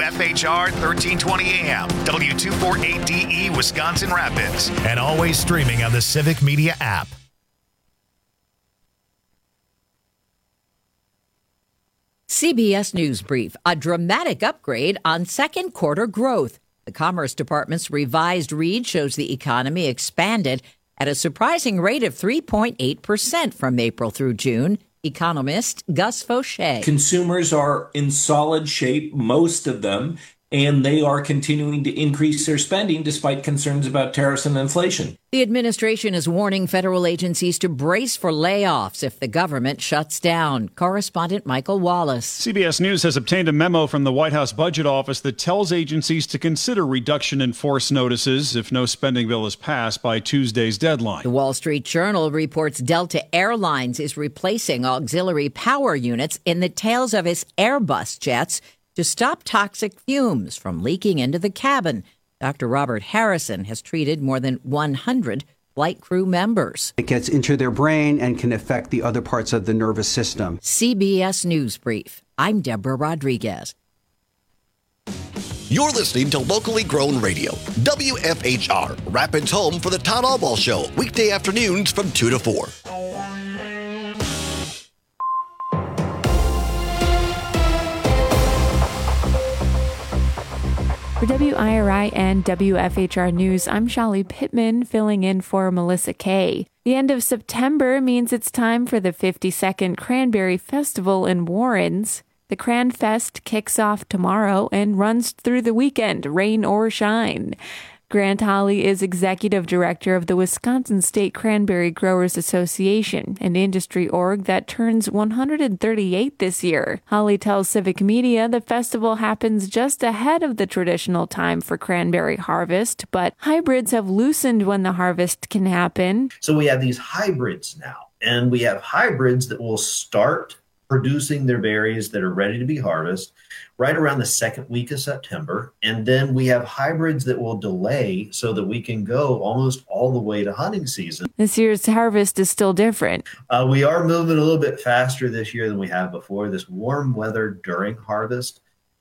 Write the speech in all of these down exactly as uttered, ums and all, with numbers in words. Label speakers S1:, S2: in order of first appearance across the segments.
S1: F H R thirteen twenty A M, W two forty-eight D E, Wisconsin Rapids. And always streaming on the Civic Media app.
S2: C B S News Brief, a dramatic upgrade on second quarter growth. The Commerce Department's revised read shows the economy expanded at a surprising rate of three point eight percent from April through June. Economist Gus Fauché.
S3: Consumers are in solid shape, most of them, and they are continuing to increase their spending despite concerns about tariffs and inflation.
S2: The administration is warning federal agencies to brace for layoffs if the government shuts down. Correspondent Michael Wallace.
S4: C B S News has obtained a memo from the White House Budget Office that tells agencies to consider reduction in force notices if no spending bill is passed by Tuesday's deadline.
S2: The Wall Street Journal reports Delta Airlines is replacing auxiliary power units in the tails of its Airbus jets to stop toxic fumes from leaking into the cabin. Doctor Robert Harrison has treated more than one hundred flight crew members.
S5: It gets into their brain and can affect the other parts of the nervous system.
S2: C B S News Brief. I'm Deborah Rodriguez.
S6: You're listening to locally grown radio. W F H R, Rapids home for the Todd Allball Show, weekday afternoons from two to four.
S7: For W I R I and W F H R News, I'm Shali Pittman, filling in for Melissa Kay. The end of September means it's time for the fifty-second Cranberry Festival in Warrens. The Cran Fest kicks off tomorrow and runs through the weekend, rain or shine. Grant Holly is executive director of the Wisconsin State Cranberry Growers Association, an industry org that turns one hundred thirty-eight this year. Holly tells Civic Media the festival happens just ahead of the traditional time for cranberry harvest, but hybrids have loosened when the harvest can happen.
S8: So we have these hybrids now, and we have hybrids that will start producing their berries that are ready to be harvested right around the second week of September. And then we have hybrids that will delay so that we can go almost all the way to hunting season.
S7: This year's harvest is still different.
S8: Uh, we are moving a little bit faster this year than we have before. This warm weather during harvest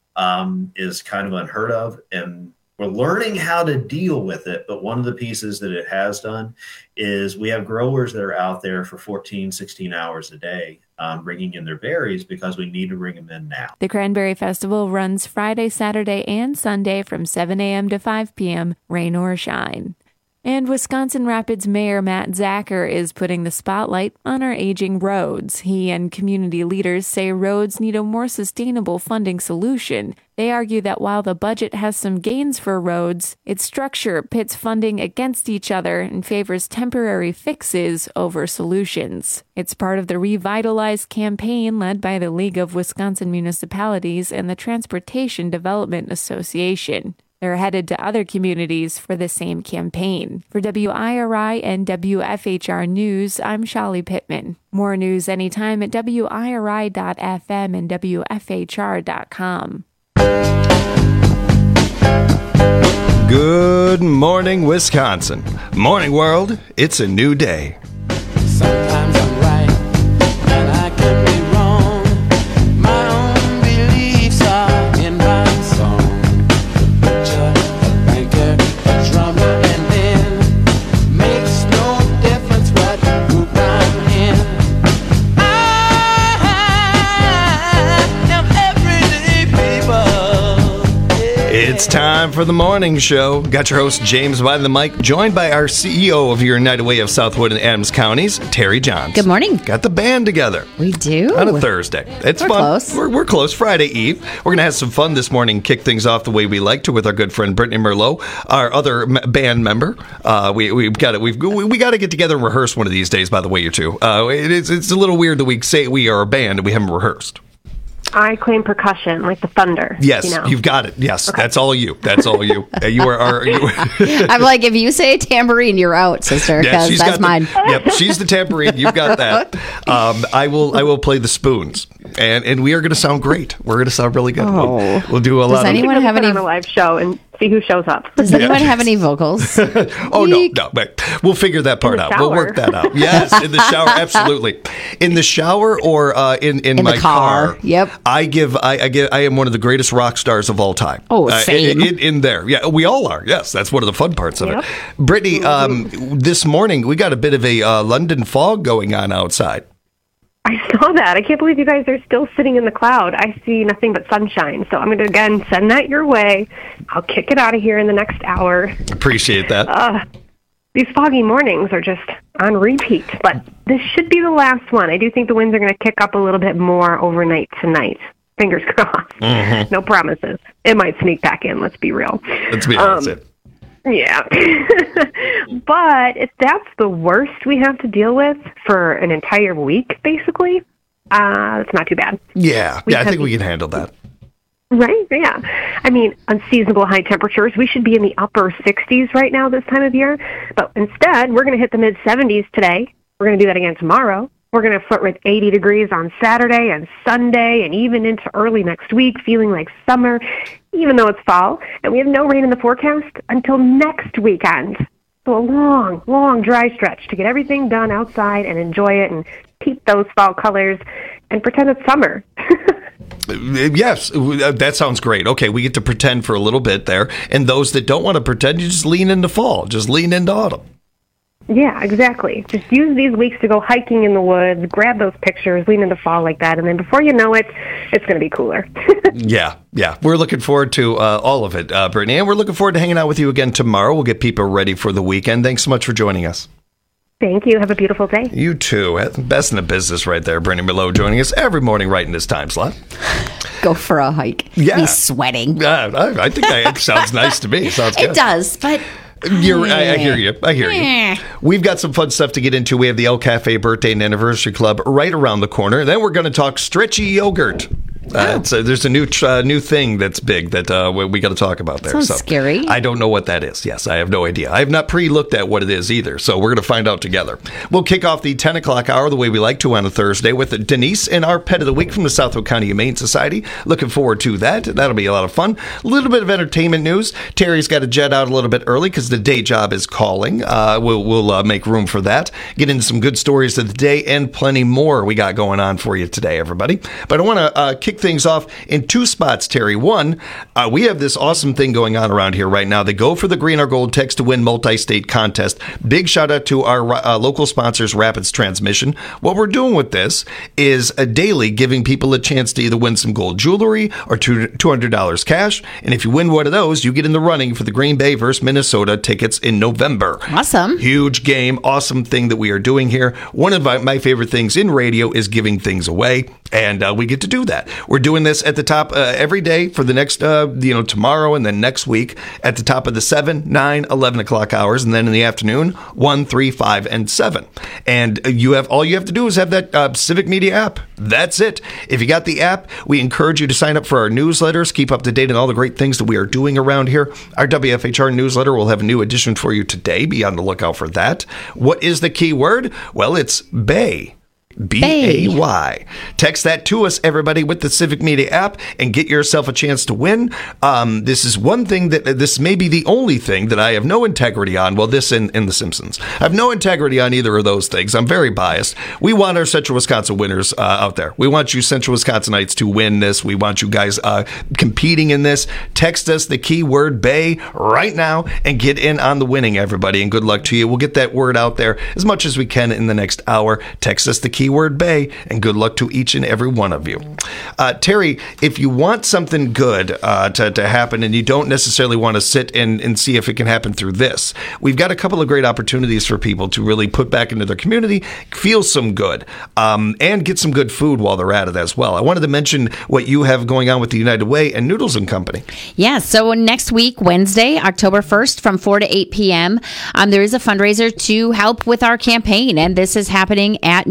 S8: um, is kind of unheard of, and we're learning how to deal with it. But one of the pieces that it has done is we have growers that are out there for fourteen, sixteen hours a day um, bringing in their berries because we need to bring them in now.
S7: The Cranberry Festival runs Friday, Saturday, and Sunday from seven a.m. to five p.m., rain or shine. And Wisconsin Rapids Mayor Matt Zacher is putting the spotlight on our aging roads. He and community leaders say roads need a more sustainable funding solution. They argue that while the budget has some gains for roads, its structure pits funding against each other and favors temporary fixes over solutions. It's part of the Revitalize campaign led by the League of Wisconsin Municipalities and the Transportation Development Association. They're headed to other communities for the same campaign. For W I R I and W F H R News, I'm Shali Pittman. More news anytime at W I R I dot F M and W F H R dot com.
S9: Good morning, Wisconsin. Morning, world. It's a new day.
S10: Sometimes I'm right, and I can be wrong. My own beliefs are in my song. A banker, a drummer, and then makes no difference what group I'm in. I am everyday people. Yeah.
S9: It's time for the morning show. Got your host, James by the mic, joined by our C E O of your United Way of Southwood and Adams Counties, Terry Johns.
S11: Good morning.
S9: Got the band together.
S11: We do.
S9: On a Thursday. It's
S11: we're
S9: fun.
S11: Close.
S9: We're, we're close. Friday Eve. We're going to have some fun this morning, kick things off the way we like to with our good friend Brittany Merlot, our other m- band member. Uh, we, we've got to we've we, we got to get together and rehearse one of these days, by the way, you two. Uh, it is, it's a little weird that we say we are a band and we haven't rehearsed.
S12: I claim percussion, like the thunder.
S9: Yes,
S12: you know?
S9: You've got it. Yes,
S12: okay.
S9: That's all you. That's all you. Uh, you are. are you,
S11: I'm like, if you say tambourine, you're out, sister. Because
S9: yeah,
S11: that's
S9: the,
S11: mine.
S9: Yep, she's the tambourine. You've got that. Um, I will. I will play the spoons, and and we are going to sound great. We're going to sound really good.
S11: Oh.
S9: We'll, we'll do a
S11: Does
S9: lot.
S11: anyone
S9: of...
S11: have any
S12: on a live show and see who shows up.
S11: Does anyone have any vocals?
S9: Oh, no, no. But we'll figure that part out. We'll work that out. Yes, in the shower, absolutely. In the shower or uh, in, in,
S11: In
S9: my
S11: the car. Yep.
S9: I give, I, I give, I am one of the greatest rock stars of all time.
S11: Oh,
S9: Uh,
S11: same.
S9: in, in, in there. Yeah, we all are. Yes, that's one of the fun parts of
S12: Yep.
S9: it. Brittany, um, this morning we got a bit of a uh, London fog going on outside.
S12: I saw that. I can't believe you guys are still sitting in the cloud. I see nothing but sunshine. So I'm going to, again, send that your way. I'll kick it out of here in the next hour.
S9: Appreciate that.
S12: Uh, these foggy mornings are just on repeat. But this should be the last one. I do think the winds are going to kick up a little bit more overnight tonight. Fingers crossed.
S9: Mm-hmm.
S12: No promises. It might sneak back in, let's be real.
S9: Let's be honest.
S12: Um, Yeah. But if that's the worst we have to deal with for an entire week, basically, uh, it's not too bad.
S9: yeah,
S12: we
S9: yeah, I
S12: have-
S9: think we can handle that.
S12: Right? Yeah. I mean, unseasonable high temperatures. We should be in the upper sixties right now this time of year. But instead, we're going to hit the mid-seventies today. We're going to do that again tomorrow. We're going to flirt with eighty degrees on Saturday and Sunday and even into early next week, feeling like summer, even though it's fall. And we have no rain in the forecast until next weekend. So a long, long dry stretch to get everything done outside and enjoy it and keep those fall colors and pretend it's summer.
S9: Yes, that sounds great. Okay, we get to pretend for a little bit there. And those that don't want to pretend, you just lean into fall. Just lean into autumn.
S12: Yeah, exactly. Just use these weeks to go hiking in the woods, grab those pictures, lean into fall like that, and then before you know it, it's going to be cooler.
S9: Yeah, yeah. We're looking forward to uh, all of it, uh, Brittany. And we're looking forward to hanging out with you again tomorrow. We'll get people ready for the weekend. Thanks so much for joining us.
S12: Thank you. Have a beautiful day.
S9: You too. Best in the business right there. Brittany Merlot joining us every morning right in this time slot.
S11: Go for a hike.
S9: Yeah.
S11: Be sweating.
S9: Uh, I, I think that sounds nice to me. Sounds good.
S11: It does, but...
S9: You're, I, I hear you. I hear you. We've got some fun stuff to get into. We have the El Cafe Birthday and Anniversary Club right around the corner. Then we're going to talk stretchy yogurt. Uh, it's a, there's a new uh, new thing that's big that uh, we, we got to talk about there.
S11: Sounds
S9: so
S11: scary.
S9: I don't know what that is. Yes, I have no idea. I have not pre-looked at what it is either, so we're going to find out together. We'll kick off the ten o'clock hour the way we like to on a Thursday with Denise and our Pet of the Week from the Southwood County Humane Society. Looking forward to that. That'll be a lot of fun. A little bit of entertainment news. Terry's got to jet out a little bit early because the day job is calling. Uh, we'll we'll uh, make room for that. Get into some good stories of the day and plenty more we got going on for you today, everybody. But I want to uh, kick things off in two spots, Terry. One, uh, we have this awesome thing going on around here right now. The Go for the Green or Gold Text to Win multi-state contest. Big shout out to our uh, local sponsors, Rapids Transmission. What we're doing with this is a daily giving people a chance to either win some gold jewelry or two hundred dollars cash. And if you win one of those, you get in the running for the Green Bay versus Minnesota tickets in November.
S11: Awesome.
S9: Huge game. Awesome thing that we are doing here. One of my, my favorite things in radio is giving things away. And uh, we get to do that. We're doing this at the top uh, every day for the next, uh, you know, tomorrow and then next week at the top of the seven, nine, eleven o'clock hours. And then in the afternoon, one, three, five, and seven. And you have all you have to do is have that uh, Civic Media app. That's it. If you got the app, we encourage you to sign up for our newsletters. Keep up to date on all the great things that we are doing around here. Our W F H R newsletter will have a new edition for you today. Be on the lookout for that. What is the key word? Well, it's Bay. B A Y. Text that to us, everybody, with the Civic Media app and get yourself a chance to win. Um, this is one thing that, this may be the only thing that I have no integrity on. Well, this and, and The Simpsons. I have no integrity on either of those things. I'm very biased. We want our Central Wisconsin winners uh, out there. We want you Central Wisconsinites to win this. We want you guys uh, competing in this. Text us the keyword Bay right now and get in on the winning, everybody. And good luck to you. We'll get that word out there as much as we can in the next hour. Text us the keyword Keyword Bay, and good luck to each and every one of you. Uh, Terry, if you want something good uh, to, to happen and you don't necessarily want to sit and, and see if it can happen through this, we've got a couple of great opportunities for people to really put back into their community, feel some good, um, and get some good food while they're at it as well. I wanted to mention what you have going on with the United Way and Noodles and Company.
S11: Yeah, so next week, Wednesday, October first, from four to eight p.m., um, there is a fundraiser to help with our campaign, and this is happening at Noodles and Company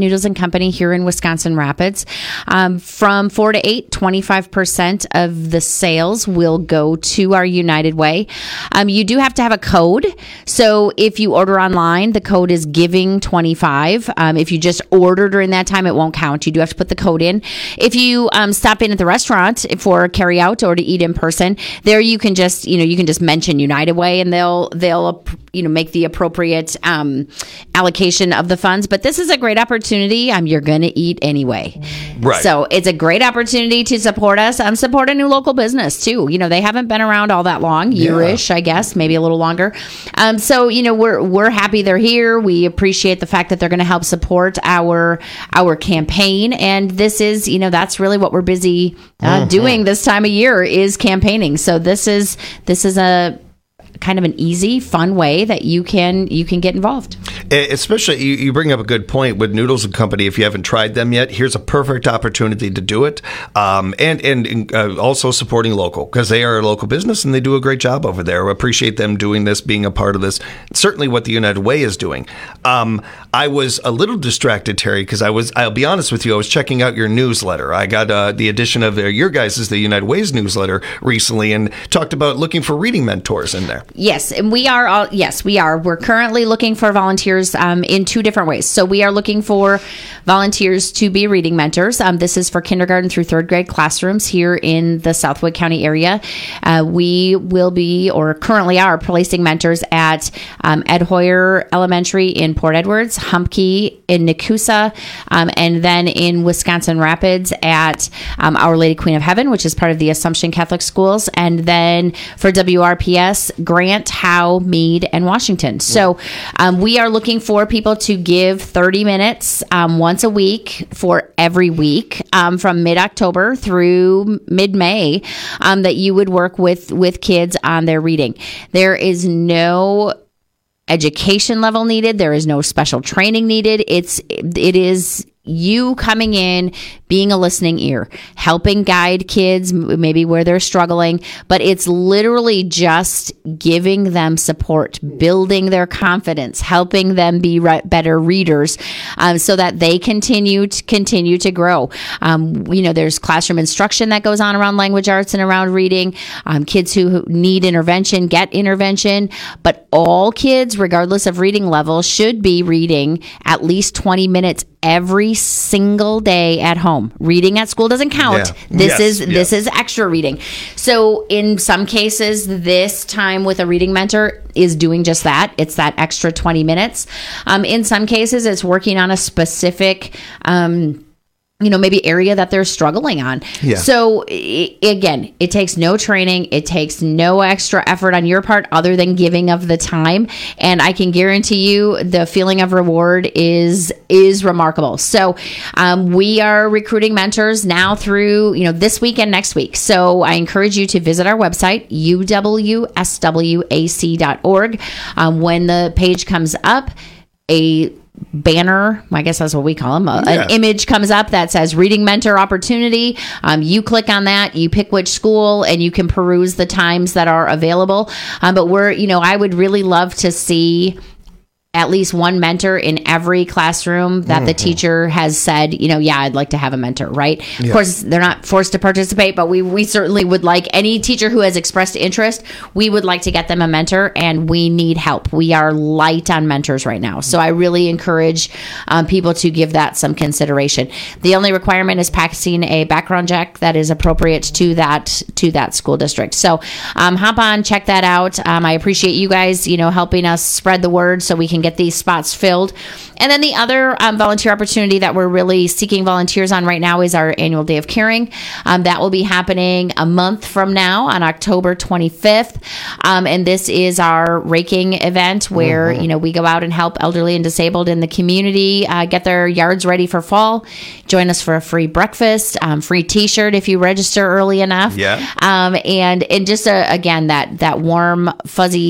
S11: Company here in Wisconsin Rapids. Um, from four to eight, twenty-five percent of the sales will go to our United Way. Um, you do have to have a code. So if you order online, the code is giving twenty-five. Um, if you just order during that time, it won't count. You do have to put the code in. If you um, stop in at the restaurant for carry out or to eat in person, there you can just, you know, you can just mention United Way and they'll, they'll, you know, make the appropriate um, allocation of the funds. But this is a great opportunity. Um, you're going to eat anyway.
S9: Right.
S11: So it's a great opportunity to support us. Um, support a new local business too. You know, they haven't been around all that long, year-ish, I guess, maybe a little longer. Um, so, you know, we're, we're happy they're here. We appreciate the fact that they're going to help support our, our campaign. And this is, you know, that's really what we're busy uh, mm-hmm. doing this time of year is campaigning. So this is, this is a kind of an easy, fun way that you can you can get involved.
S9: Especially, you, you bring up a good point with Noodles and Company. If you haven't tried them yet, here's a perfect opportunity to do it. Um, and and uh, also supporting local, because they are a local business and they do a great job over there. We appreciate them doing this, being a part of this. Certainly what the United Way is doing. Um, I was a little distracted, Terry, because I was, I'll be honest with you, I was checking out your newsletter. I got uh, the edition of uh, your guys' the United Way's newsletter recently and talked about looking for reading mentors in there.
S11: Yes, and we are all, yes, we are. We're currently looking for volunteers um, in two different ways. So we are looking for volunteers to be reading mentors. Um, this is for kindergarten through third grade classrooms here in the Southwood County area. Uh, we will be, or currently are, placing mentors at um, Ed Hoyer Elementary in Port Edwards, Humpkey in Nakusa, um, and then in Wisconsin Rapids at um, Our Lady Queen of Heaven, which is part of the Assumption Catholic Schools, and then for W R P S, Grant, Howe, Meade, and Washington. So um, we are looking for people to give thirty minutes um, once a week for every week um, from mid-October through mid-May um, that you would work with, with kids on their reading. There is no education level needed. There is no special training needed. It's, it is you coming in, being a listening ear, helping guide kids maybe where they're struggling, but it's literally just giving them support, building their confidence, helping them be re- better readers um, so that they continue to continue to grow. Um, you know, there's classroom instruction that goes on around language arts and around reading. Um, kids who need intervention get intervention, but all kids, regardless of reading level, should be reading at least twenty minutes every single day at home. Reading at school doesn't count.
S9: Yeah.
S11: This
S9: Yes,
S11: is
S9: yes.
S11: this is extra reading. So in some cases, this time with a reading mentor is doing just that. It's that extra twenty minutes. Um, in some cases, it's working on a specific um, you know, maybe area that they're struggling on.
S9: Yeah.
S11: So I- again, it takes no training. It takes no extra effort on your part other than giving of the time. And I can guarantee you the feeling of reward is, is remarkable. So um, we are recruiting mentors now through, you know, this week and next week. So I encourage you to visit our website, u w s w a c dot org. Um, when the page comes up, a banner, I guess that's what we call them, a,
S9: Yeah.
S11: an image comes up that says reading mentor opportunity. Um, you click on that, you pick which school, and you can peruse the times that are available. Um, but we're, you know, I would really love to see at least one mentor in every classroom that mm-hmm. the teacher has said, you know, yeah, I'd like to have a mentor, right?
S9: Yeah.
S11: Of course, they're not forced to participate, but we, we certainly would like any teacher who has expressed interest, we would like to get them a mentor, and we need help. We are light on mentors right now. So I really encourage um, people to give that some consideration. The only requirement is passing a background check that is appropriate to that, to that school district. So um, hop on, check that out. Um, I appreciate you guys, you know, helping us spread the word so we can get these spots filled. And then the other um, volunteer opportunity that we're really seeking volunteers on right now is our annual Day of Caring. Um, that will be happening a month from now on October twenty-fifth. Um, and this is our raking event where, mm-hmm. you know, we go out and help elderly and disabled in the community uh, get their yards ready for fall. Join us for a free breakfast, um, free t-shirt if you register early enough.
S9: Yeah.
S11: Um, and, and just, a, again, that, that warm, fuzzy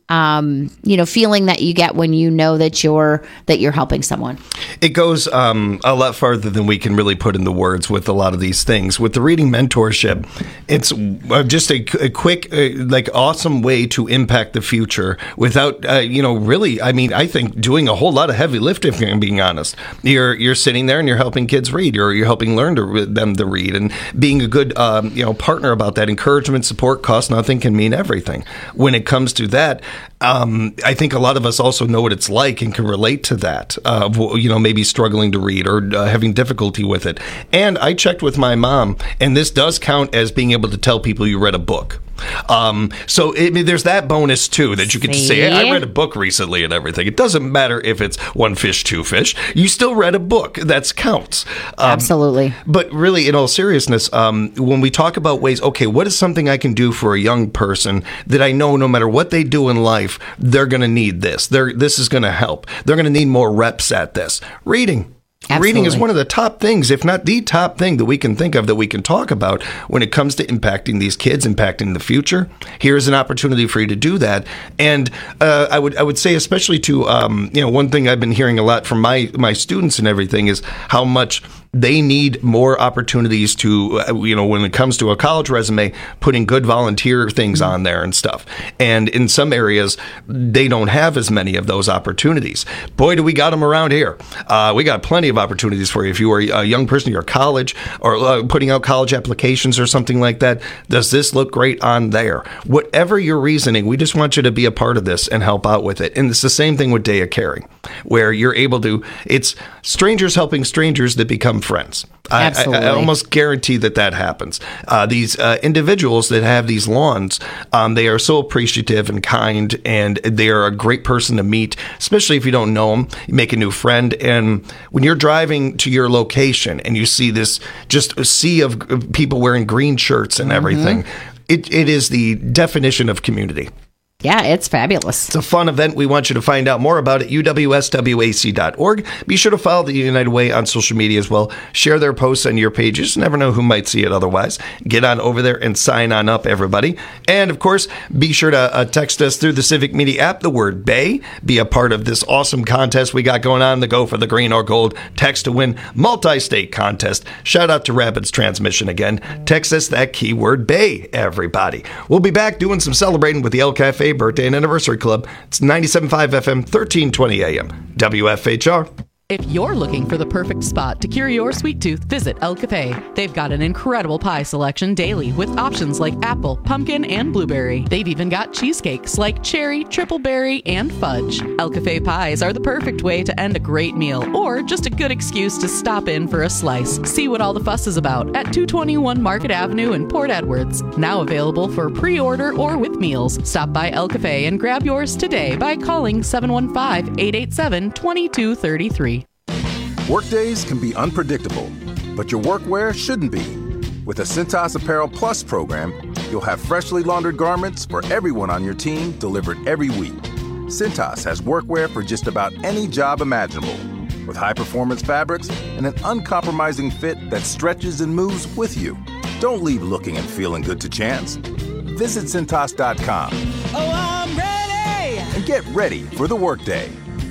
S11: um, you know, feeling that you get when you know that you're that you're helping someone.
S9: It goes um, a lot farther than we can really put into words with a lot of these things. With the reading mentorship, it's uh, just a, a quick, uh, like, awesome way to impact the future without, uh, you know, really, I mean, I think doing a whole lot of heavy lifting, if I'm being honest. You're you're sitting there and you're helping kids read, or you're helping learn to, them to read, and being a good, um, you know, partner about that. Encouragement, support, cost nothing can mean everything. When it comes to that, um, I think a lot of us also know what it's like and can relate to that. Uh, you know, maybe struggling to read or uh, having difficulty with it. And I checked with my mom, and this does count as being able to tell people you read a book. Um, so it, I mean, there's that bonus too, that you get to say, hey, I read a book recently and everything. It doesn't matter if it's one fish, two fish. You still read a book. That counts. Um,
S11: Absolutely.
S9: But really, in all seriousness, um, when we talk about ways, okay, what is something I can do for a young person that I know no matter what they do in life, they're going to need this. They're, this is going to help. They're going to need more reps at this. Reading.
S11: Absolutely.
S9: Reading is one of the top things, if not the top thing that we can think of, that we can talk about when it comes to impacting these kids, impacting the future. Here's an opportunity for you to do that. And uh, I would I would say, especially to, um, you know, one thing I've been hearing a lot from my, my students and everything is how much they need more opportunities to, uh, you know, when it comes to a college resume, putting good volunteer things on there and stuff. And in some areas, they don't have as many of those opportunities. Boy, do we got them around here. Uh, we got plenty of opportunities for you. If you are a young person, you're college or uh, putting out college applications or something like that, does this look great on there? Whatever your reasoning, we just want you to be a part of this and help out with it. And it's the same thing with Day of Caring, where you're able to, it's strangers helping strangers that become friends. I, I, I almost guarantee that that happens. Uh, these uh, individuals that have these lawns, um, they are so appreciative and kind, and they are a great person to meet, especially if you don't know them. You make a new friend, and when you're driving to your location and you see this just a sea of people wearing green shirts and everything, mm-hmm. it, it is the definition of community.
S11: Yeah, it's fabulous.
S9: It's a fun event. We want you to find out more about it, U W S W A C dot org. Be sure to follow the United Way on social media as well. Share their posts on your pages. You never know who might see it otherwise. Get on over there and sign on up, everybody. And, of course, be sure to uh, text us through the Civic Media app, the word BAY. Be a part of this awesome contest we got going on, the Go for the Green or Gold Text to Win multi-state contest. Shout out to Rapids Transmission again. Text us that keyword BAY, everybody. We'll be back doing some celebrating with the El Cafe Birthday and Anniversary Club. It's ninety-seven point five F M, thirteen twenty A M. W F H R.
S13: If you're looking for the perfect spot to cure your sweet tooth, visit El Cafe. They've got an incredible pie selection daily with options like apple, pumpkin, and blueberry. They've even got cheesecakes like cherry, triple berry, and fudge. El Cafe pies are the perfect way to end a great meal or just a good excuse to stop in for a slice. See what all the fuss is about at two twenty-one Market Avenue in Port Edwards. Now available for pre-order or with meals. Stop by El Cafe and grab yours today by calling seven one five, eight eight seven, two two three three.
S14: Workdays can be unpredictable, but your workwear shouldn't be. With a Cintas Apparel Plus program, you'll have freshly laundered garments for everyone on your team delivered every week. Cintas has workwear for just about any job imaginable, with high-performance fabrics and an uncompromising fit that stretches and moves with you. Don't leave looking and feeling good to chance. Visit Cintas dot com.
S10: Oh, I'm ready!
S14: And get ready for the workday.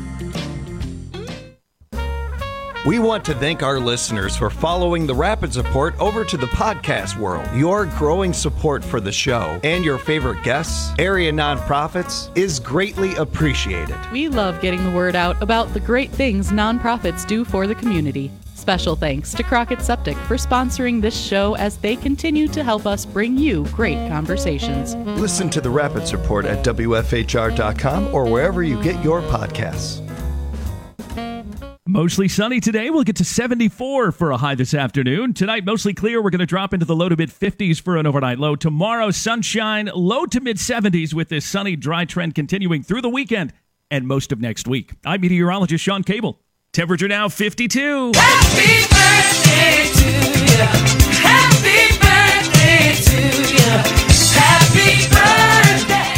S9: We want to thank our listeners for following the Rapids Report over to the podcast world. Your growing support for the show and your favorite guests, area nonprofits, is greatly appreciated.
S13: We love getting the word out about the great things nonprofits do for the community. Special thanks to Crockett Septic for sponsoring this show as they continue to help us bring you great conversations.
S9: Listen to the Rapids Report at W F H R dot com or wherever you get your podcasts.
S15: Mostly sunny today. We'll get to seventy-four for a high this afternoon. Tonight, mostly clear. We're going to drop into the low to mid fifties for an overnight low. Tomorrow, sunshine, low to mid seventies with this sunny, dry trend continuing through the weekend and most of next week. I'm meteorologist Sean Cable. Temperature now fifty-two.
S10: Happy birthday to you. Happy birthday to you. Happy birthday.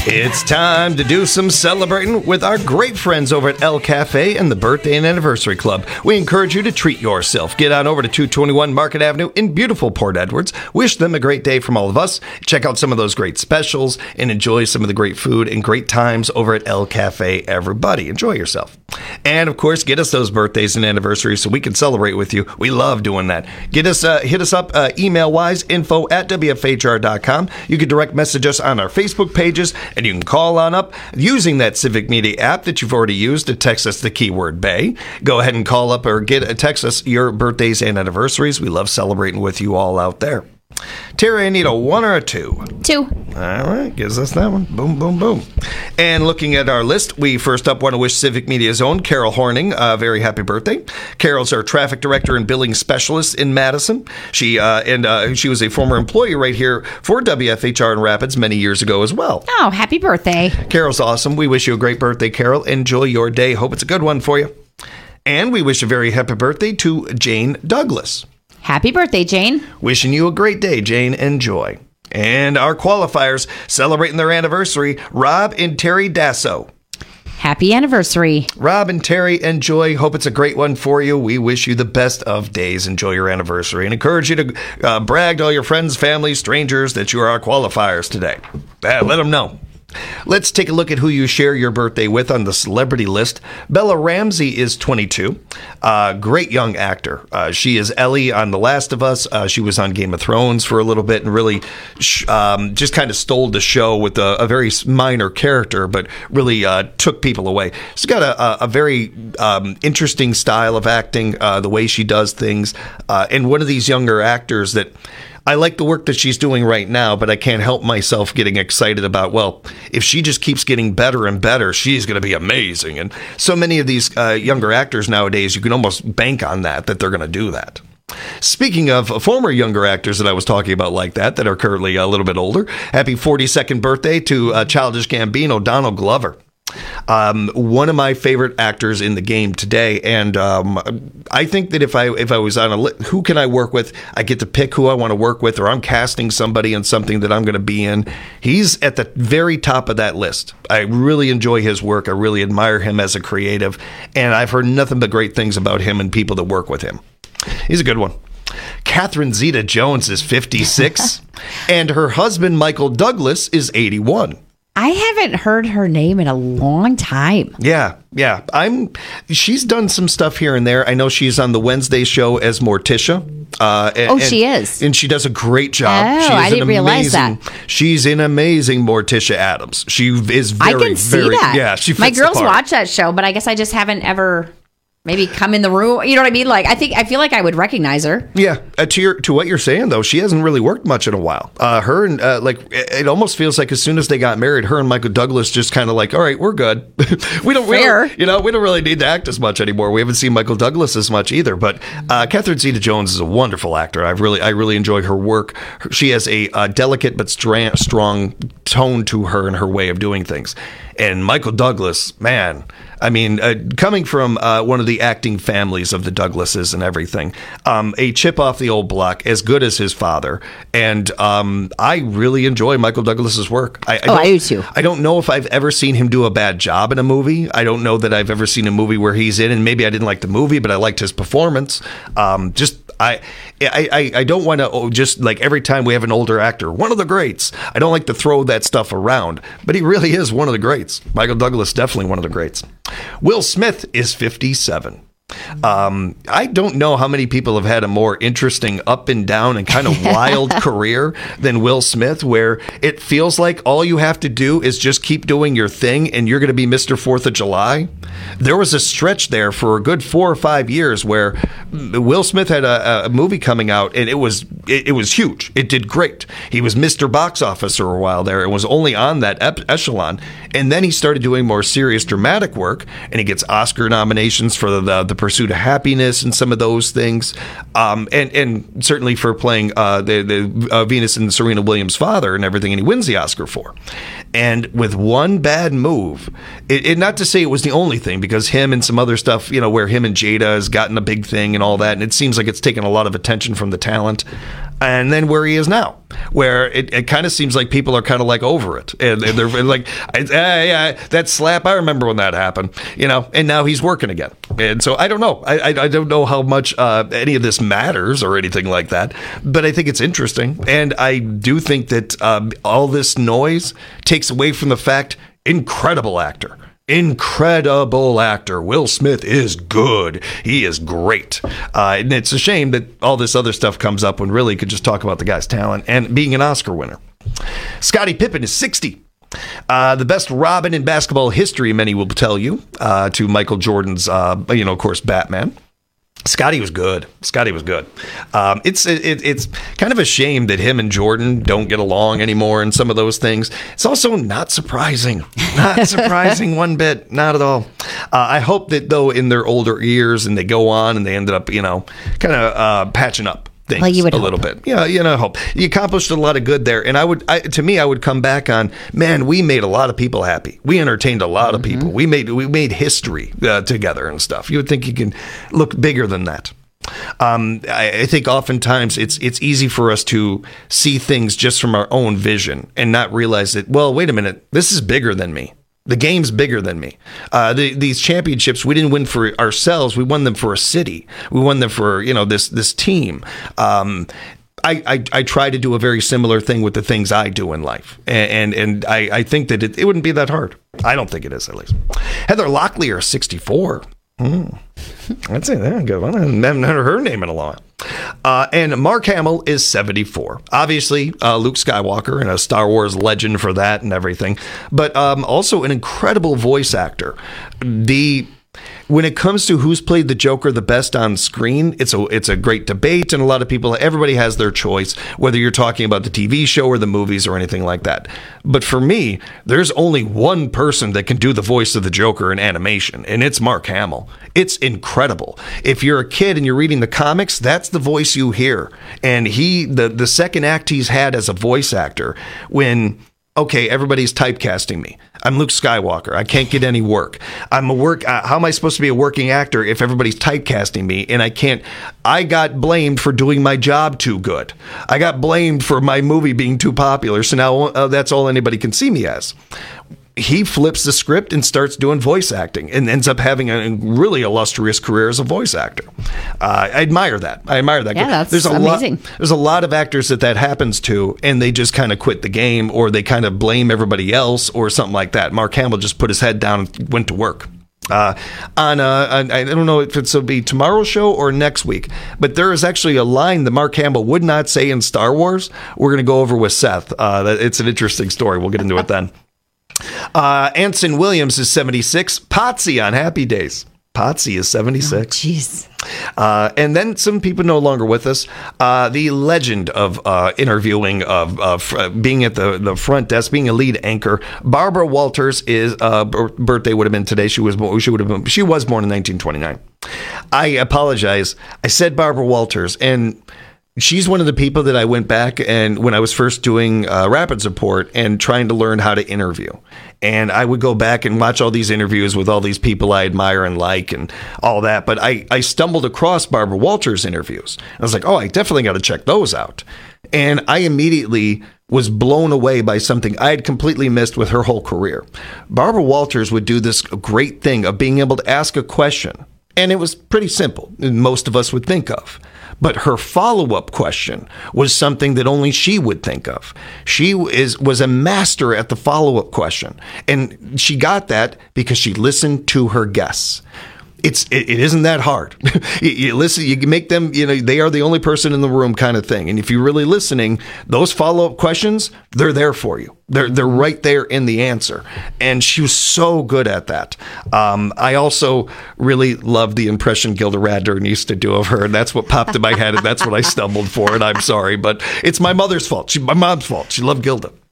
S9: It's time to do some celebrating with our great friends over at El Cafe and the Birthday and Anniversary Club. We encourage you to treat yourself. Get on over to two twenty-one Market Avenue in beautiful Port Edwards. Wish them a great day from all of us. Check out some of those great specials and enjoy some of the great food and great times over at El Cafe, everybody. Enjoy yourself. And, of course, get us those birthdays and anniversaries so we can celebrate with you. We love doing that. Get us, uh, hit us up uh, email-wise, info at W F H R dot com. You can direct message us on our Facebook pages, and you can call on up using that Civic Media app that you've already used to text us the keyword Bay. Go ahead and call up or get text us your birthdays and anniversaries. We love celebrating with you all out there. Terry, I need a one or a two?
S11: Two.
S9: All right, gives us that one. Boom, boom, boom. And looking at our list, we first up want to wish Civic Media's own Carol Horning a very happy birthday. Carol's our traffic director and billing specialist in Madison. She uh, and uh, she was a former employee right here for W F H R in Rapids many years ago as well.
S11: Oh, happy birthday.
S9: Carol's awesome. We wish you a great birthday, Carol. Enjoy your day. Hope it's a good one for you. And we wish a very happy birthday to Jane Douglas.
S11: Happy birthday, Jane.
S9: Wishing you a great day, Jane. Enjoy. And our qualifiers celebrating their anniversary, Rob and Terry Dasso.
S11: Happy anniversary.
S9: Rob and Terry, enjoy. Hope it's a great one for you. We wish you the best of days. Enjoy your anniversary and encourage you to uh, brag to all your friends, family, strangers that you are our qualifiers today. Uh, let them know. Let's take a look at who you share your birthday with on the celebrity list. Bella Ramsey is twenty-two. Uh, great young actor. Uh, she is Ellie on The Last of Us. Uh, she was on Game of Thrones for a little bit and really sh- um, just kind of stole the show with a, a very minor character, but really uh, took people away. She's got a, a, a very um, interesting style of acting, uh, the way she does things. Uh, and one of these younger actors that I like the work that she's doing right now, but I can't help myself getting excited about, well, if she just keeps getting better and better, she's going to be amazing. And so many of these uh, younger actors nowadays, you can almost bank on that, that they're going to do that. Speaking of former younger actors that I was talking about like that, that are currently a little bit older, happy forty-second birthday to uh, Childish Gambino, Donald Glover. Um, one of my favorite actors in the game today, and um, I think that if I if I was on a li- who can I work with, I get to pick who I want to work with, or I'm casting somebody in something that I'm going to be in. He's at the very top of that list. I really enjoy his work. I really admire him as a creative, and I've heard nothing but great things about him and people that work with him. He's a good one. Catherine Zeta-Jones is fifty-six, and her husband Michael Douglas is eighty-one.
S11: I haven't heard her name in a long time.
S9: Yeah, yeah. I'm. She's done some stuff here and there. I know she's on the Wednesday show as Morticia. Uh, and,
S11: oh, she is,
S9: and she does a great job.
S11: Oh,
S9: she's
S11: I didn't
S9: amazing,
S11: realize that.
S9: She's an amazing Morticia Addams. She is very,
S11: I can see
S9: very.
S11: that.
S9: Yeah, she. Fits
S11: My girls
S9: the part.
S11: watch that show, but I guess I just haven't ever. Maybe come in the room. You know what I mean? Like, I think I feel like I would recognize her.
S9: Yeah. Uh, to your to what you're saying though, she hasn't really worked much in a while. Uh, her and uh, like it, it almost feels like as soon as they got married, her and Michael Douglas just kind of like, all right, we're good. we don't
S11: Fair.
S9: really, you know, we don't really need to act as much anymore. We haven't seen Michael Douglas as much either. But uh, Catherine Zeta-Jones is a wonderful actor. I really I really enjoy her work. She has a uh, delicate but stra- strong tone to her and her way of doing things. And Michael Douglas, man, I mean, uh, coming from uh, one of the acting families of the Douglases and everything, um, a chip off the old block, as good as his father. And um, I really enjoy Michael Douglas's work. I, I
S11: oh, I do too.
S9: I don't know if I've ever seen him do a bad job in a movie. I don't know that I've ever seen a movie where he's in, and maybe I didn't like the movie, but I liked his performance. Um, just I, I, I don't want to oh, just like every time we have an older actor, one of the greats. I don't like to throw that stuff around, but he really is one of the greats. Michael Douglas, definitely one of the greats. Will Smith is fifty-seven. Um, I don't know how many people have had a more interesting up and down and kind of wild career than Will Smith, where it feels like all you have to do is just keep doing your thing and you're going to be Mister Fourth of July. There was a stretch there for a good four or five years where Will Smith had a, a movie coming out and it was it, it was huge. It did great. He was Mister Box Office for a while there and was only on that ep- echelon. And then he started doing more serious dramatic work, and he gets Oscar nominations for the, the, the Pursuit of Happiness and some of those things, um, and and certainly for playing uh, the, the uh, Venus and Serena Williams' father and everything, and he wins the Oscar for. And with one bad move, it, it not to say it was the only thing, because him and some other stuff, you know, where him and Jada has gotten a big thing and all that, and it seems like it's taken a lot of attention from the talent. And then where he is now, where it, it kind of seems like people are kind of like over it. And, and they're like, ah, yeah, that slap, I remember when that happened, you know, and now he's working again. And so I don't know. I, I, I don't know how much uh, any of this matters or anything like that, but I think it's interesting. And I do think that um, all this noise takes away from the fact, incredible actor. Incredible actor. Will Smith is good. He is great. Uh, and it's a shame that all this other stuff comes up when really you could just talk about the guy's talent and being an Oscar winner. Scottie Pippen is sixty. Uh, the best Robin in basketball history, many will tell you, uh, to Michael Jordan's, uh, you know, of course, Batman. Scotty was good. Scotty was good. Um, it's it, it's kind of a shame that him and Jordan don't get along anymore and some of those things. It's also not surprising. Not surprising one bit. Not at all. Uh, I hope that, though, in their older years and they go on and they ended up, you know, kind of uh, patching up things well, you would a hope. little bit. Yeah, you know, hope. You accomplished a lot of good there. And I would, I, to me, I would come back on, man, we made a lot of people happy. We entertained a lot of people. We made we made history uh, together and stuff. You would think you can look bigger than that. Um, I, I think oftentimes it's it's easy for us to see things just from our own vision and not realize that, well, wait a minute, this is bigger than me. The game's bigger than me. Uh, the, these championships, we didn't win for ourselves. We won them for a city. We won them for, you know, this this team. Um, I, I, I try to do a very similar thing with the things I do in life. And and, and I, I think that it, it wouldn't be that hard. I don't think it is, at least. Heather Locklear, sixty-four. Hmm. That's it. That's good one. I haven't heard her name in a while. Uh, and Mark Hamill is seventy-four. Obviously, uh, Luke Skywalker and a Star Wars legend for that and everything, but um, also an incredible voice actor. The When it comes to who's played the Joker the best on screen, it's a it's a great debate, and a lot of people, everybody has their choice, whether you're talking about the T V show or the movies or anything like that. But for me, there's only one person that can do the voice of the Joker in animation, and it's Mark Hamill. It's incredible. If you're a kid and you're reading the comics, that's the voice you hear. And he, the, the second act he's had as a voice actor, when... okay, everybody's typecasting me. I'm Luke Skywalker. I can't get any work. I'm a work. Uh, how am I supposed to be a working actor if everybody's typecasting me and I can't? I got blamed for doing my job too good. I got blamed for my movie being too popular. So now uh, that's all anybody can see me as. He flips the script and starts doing voice acting and ends up having a really illustrious career as a voice actor. Uh, I admire that. I admire that.
S11: Yeah, that's
S9: there's a
S11: amazing.
S9: Lot, there's a lot of actors that that happens to, and they just kind of quit the game, or they kind of blame everybody else or something like that. Mark Hamill just put his head down and went to work. Uh, on, uh, on, I don't know if it's will be tomorrow's show or next week, but there is actually a line that Mark Hamill would not say in Star Wars. We're going to go over with Seth. Uh, it's an interesting story. We'll get into it then. Uh, Anson Williams is seventy-six. Potsy on Happy Days. Potsy is seventy-six.
S11: Jeez.
S9: Oh, uh, and then some people no longer with us. Uh, the legend of uh, interviewing, of uh, being at the, the front desk, being a lead anchor. Barbara Walters is uh, birthday would have been today. She was she would have been she was born in nineteen twenty-nine. I apologize. I said Barbara Walters, and she's one of the people that I went back and when I was first doing uh, Rapid Support and trying to learn how to interview. And I would go back and watch all these interviews with all these people I admire and like and all that. But I, I stumbled across Barbara Walters' interviews. I was like, oh, I definitely got to check those out. And I immediately was blown away by something I had completely missed with her whole career. Barbara Walters would do this great thing of being able to ask a question. And it was pretty simple, most of us would think of. But her follow-up question was something that only she would think of. She is was a master at the follow-up question. And she got that because she listened to her guests. It's it, it isn't that hard. you, you listen, you make them, you know, they are the only person in the room kind of thing. And if you're really listening, those follow-up questions, they're there for you. They're they're right there in the answer. And she was so good at that. Um, I also really loved the impression Gilda Radner used to do of her. And that's what popped in my head. And that's what I stumbled for. And I'm sorry, but it's my mother's fault. She, my mom's fault. She loved Gilda.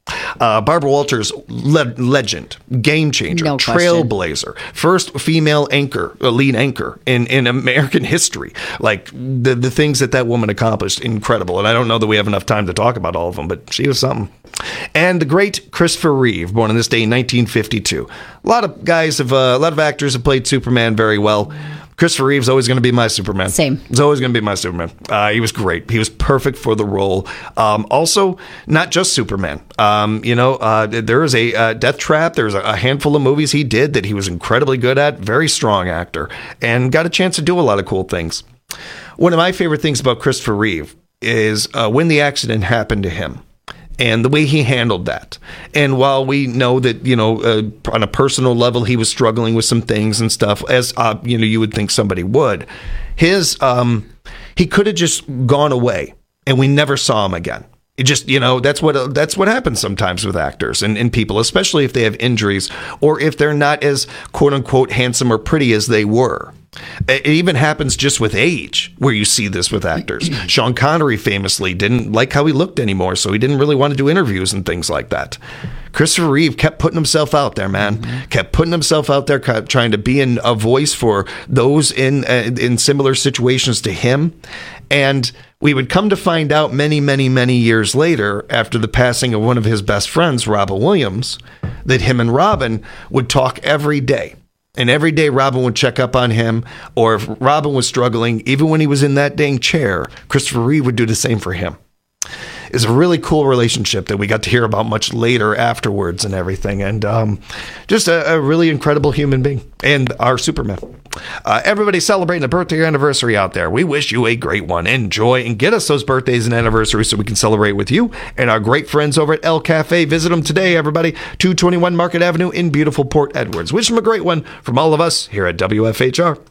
S9: Uh, Barbara Walters, le- legend, game changer,
S11: No question.
S9: trailblazer, first female anchor, uh, lead anchor in, in American history. Like the, the things that that woman accomplished, incredible. And I don't know that we have enough time to talk about all of them, but she was something. And the great Christopher Reeve, born on this day in nineteen fifty-two. A lot of guys have, uh, a lot of actors have played Superman very well. Christopher Reeve's always going to be my Superman.
S11: Same.
S9: He's always going to be my Superman. Uh, he was great. He was perfect for the role. Um, also, not just Superman. Um, you know, uh, there is a uh, Death Trap. There's a, a handful of movies he did that he was incredibly good at. Very strong actor. And got a chance to do a lot of cool things. One of my favorite things about Christopher Reeve is uh, when the accident happened to him. And the way he handled that. And while we know that, you know, uh, on a personal level, he was struggling with some things and stuff, as, uh, you know, you would think somebody would, his, um, he could have just gone away and we never saw him again. It just, you know, that's what, that's what happens sometimes with actors and, and people, especially if they have injuries or if they're not as quote unquote handsome or pretty as they were. It even happens just with age, where you see this with actors. Sean Connery famously didn't like how he looked anymore, so he didn't really want to do interviews and things like that. Christopher Reeve kept putting himself out there, man. Mm-hmm. Kept putting himself out there, kept trying to be in a voice for those in uh, in similar situations to him. And we would come to find out many, many, many years later, after the passing of one of his best friends, Robin Williams, that him and Robin would talk every day. And every day Robin would check up on him, or if Robin was struggling, even when he was in that dang chair, Christopher Reeve would do the same for him. It's a really cool relationship that we got to hear about much later afterwards and everything. And um, just a, a really incredible human being and our Superman. Uh, everybody celebrating a birthday or anniversary out there. We wish you a great one. Enjoy and get us those birthdays and anniversaries so we can celebrate with you and our great friends over at El Cafe. Visit them today, everybody. two twenty-one Market Avenue in beautiful Port Edwards. Wish them a great one from all of us here at W F H R.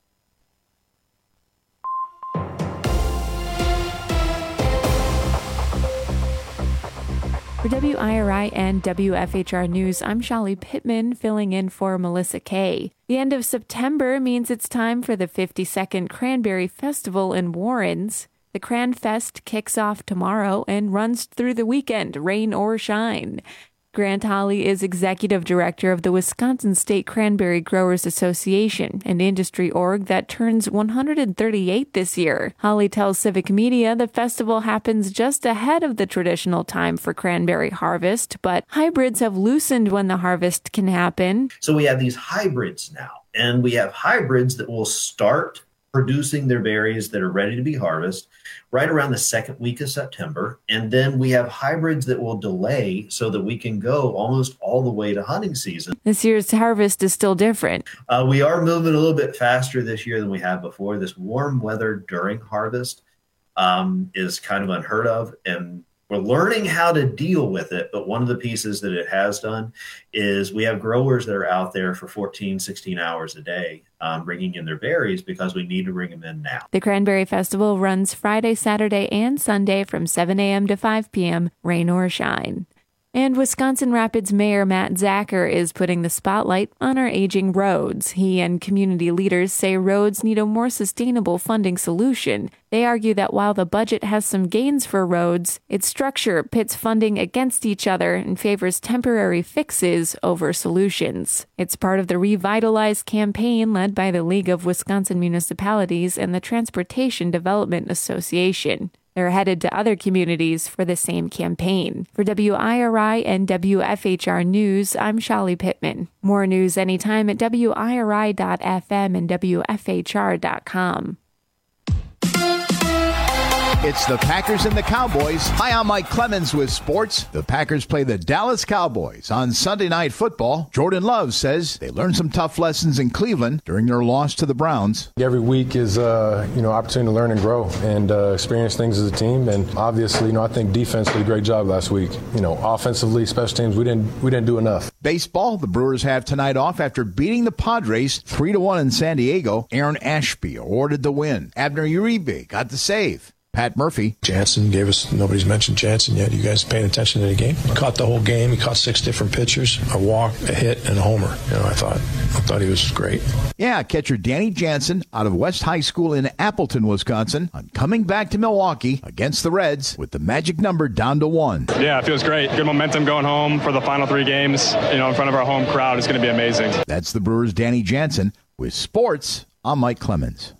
S7: For W I R I and W F H R News, I'm Shali Pittman filling in for Melissa Kay. The end of September means it's time for the fifty-second Cranberry Festival in Warrens. The Cran Fest kicks off tomorrow and runs through the weekend, rain or shine. Grant Holly is executive director of the Wisconsin State Cranberry Growers Association, an industry org that turns one hundred thirty-eight this year. Holly tells Civic Media the festival happens just ahead of the traditional time for cranberry harvest, but hybrids have loosened when the harvest can happen.
S8: So we have these hybrids now, and we have hybrids that will start producing their berries that are ready to be harvested right around the second week of September. And then we have hybrids that will delay so that we can go almost all the way to hunting season.
S7: This year's harvest is still different.
S8: Uh, we are moving a little bit faster this year than we have before. This warm weather during harvest um, is kind of unheard of, and we're learning how to deal with it. But one of the pieces that it has done is we have growers that are out there for fourteen, sixteen hours a day um, bringing in their berries because we need to bring them in now.
S7: The Cranberry Festival runs Friday, Saturday, and Sunday from seven a.m. to five p.m., rain or shine. And Wisconsin Rapids Mayor Matt Zacher is putting the spotlight on our aging roads. He and community leaders say roads need a more sustainable funding solution. They argue that while the budget has some gains for roads, its structure pits funding against each other and favors temporary fixes over solutions. It's part of the Revitalize campaign led by the League of Wisconsin Municipalities and the Transportation Development Association. They're headed to other communities for the same campaign. For W I R I and W F H R News, I'm Shali Pittman. More news anytime at W I R I dot F M and W F H R dot com.
S16: It's the Packers and the Cowboys. Hi, I'm Mike Clemens with sports. The Packers play the Dallas Cowboys on Sunday Night Football. Jordan Love says they learned some tough lessons in Cleveland during their loss to the Browns.
S17: Every week is uh, you know, opportunity to learn and grow and uh, experience things as a team. And obviously, you know, I think defense did a great job last week. You know, offensively, special teams, we didn't we didn't do enough.
S16: Baseball, the Brewers have tonight off after beating the Padres three to one in San Diego. Aaron Ashby awarded the win. Abner Uribe got the save. Pat Murphy.
S17: Jansen gave us, nobody's mentioned Jansen yet. You guys paying attention to the game? He caught the whole game. He caught six different pitchers, a walk, a hit, and a homer. You know, I thought, I thought he was great.
S16: Yeah, catcher Danny Jansen out of West High School in Appleton, Wisconsin, on coming back to Milwaukee against the Reds with the magic number down to one.
S18: Yeah, it feels great. Good momentum going home for the final three games. You know, in front of our home crowd, it's going to be amazing.
S16: That's the Brewers' Danny Jansen. With sports, I'm Mike Clemens.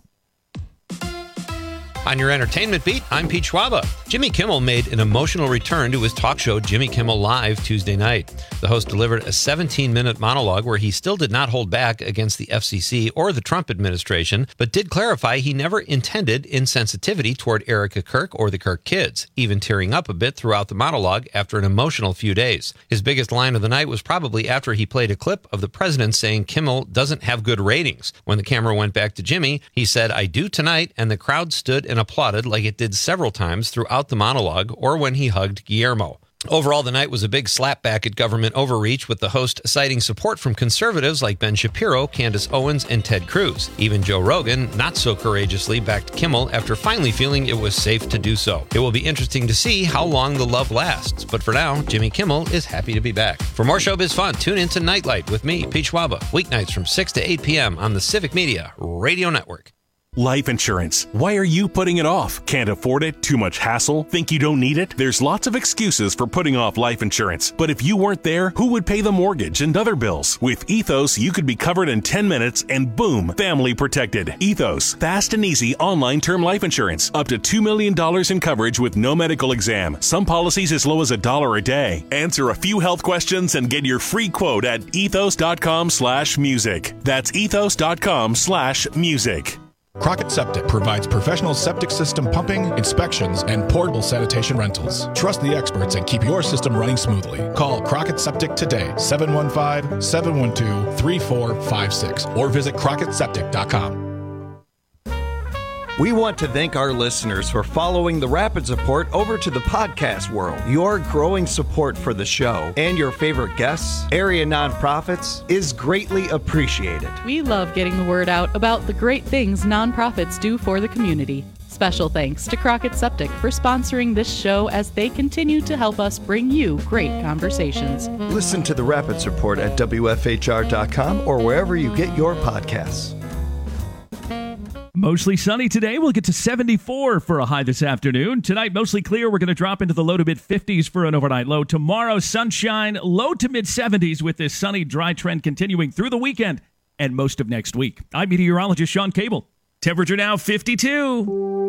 S19: On your entertainment beat, I'm Pete Schwaba. Jimmy Kimmel made an emotional return to his talk show Jimmy Kimmel Live Tuesday night. The host delivered a seventeen-minute monologue where he still did not hold back against the F C C or the Trump administration, but did clarify he never intended insensitivity toward Erica Kirk or the Kirk kids, even tearing up a bit throughout the monologue after an emotional few days. His biggest line of the night was probably after he played a clip of the president saying Kimmel doesn't have good ratings. When the camera went back to Jimmy, he said, "I do tonight," and the crowd stood and applauded like it did several times throughout the monologue or when he hugged Guillermo. Overall, the night was a big slapback at government overreach, with the host citing support from conservatives like Ben Shapiro, Candace Owens, and Ted Cruz. Even Joe Rogan, not so courageously, backed Kimmel after finally feeling it was safe to do so. It will be interesting to see how long the love lasts, but for now, Jimmy Kimmel is happy to be back. For more showbiz fun, tune in to Nightlight with me, Pete Schwaba, weeknights from six to eight p.m. on the Civic Media Radio Network.
S20: Life insurance. Why are you putting it off? Can't afford it? Too much hassle? Think you don't need it? There's lots of excuses for putting off life insurance. But if you weren't there, who would pay the mortgage and other bills? With Ethos, you could be covered in ten minutes and boom, family protected. Ethos, fast and easy online term life insurance. Up to two million dollars in coverage with no medical exam. Some policies as low as a dollar a day. Answer a few health questions and get your free quote at ethos.com slash music. That's ethos.com slash music.
S21: Crockett Septic provides professional septic system pumping, inspections, and portable sanitation rentals. Trust the experts and keep your system running smoothly. Call Crockett Septic today, seven one five, seven one two, three four five six, or visit crockett septic dot com.
S9: We want to thank our listeners for following the Rapids Report over to the podcast world. Your growing support for the show and your favorite guests, area nonprofits, is greatly appreciated.
S13: We love getting the word out about the great things nonprofits do for the community. Special thanks to Crockett Septic for sponsoring this show as they continue to help us bring you great conversations.
S9: Listen to the Rapids Report at W F H R dot com or wherever you get your podcasts.
S15: Mostly sunny today. We'll get to seventy-four for a high this afternoon. Tonight, mostly clear. We're going to drop into the low to mid fifties for an overnight low. Tomorrow, sunshine, low to mid seventies with this sunny, dry trend continuing through the weekend and most of next week. I'm meteorologist Sean Cable. Temperature now fifty-two.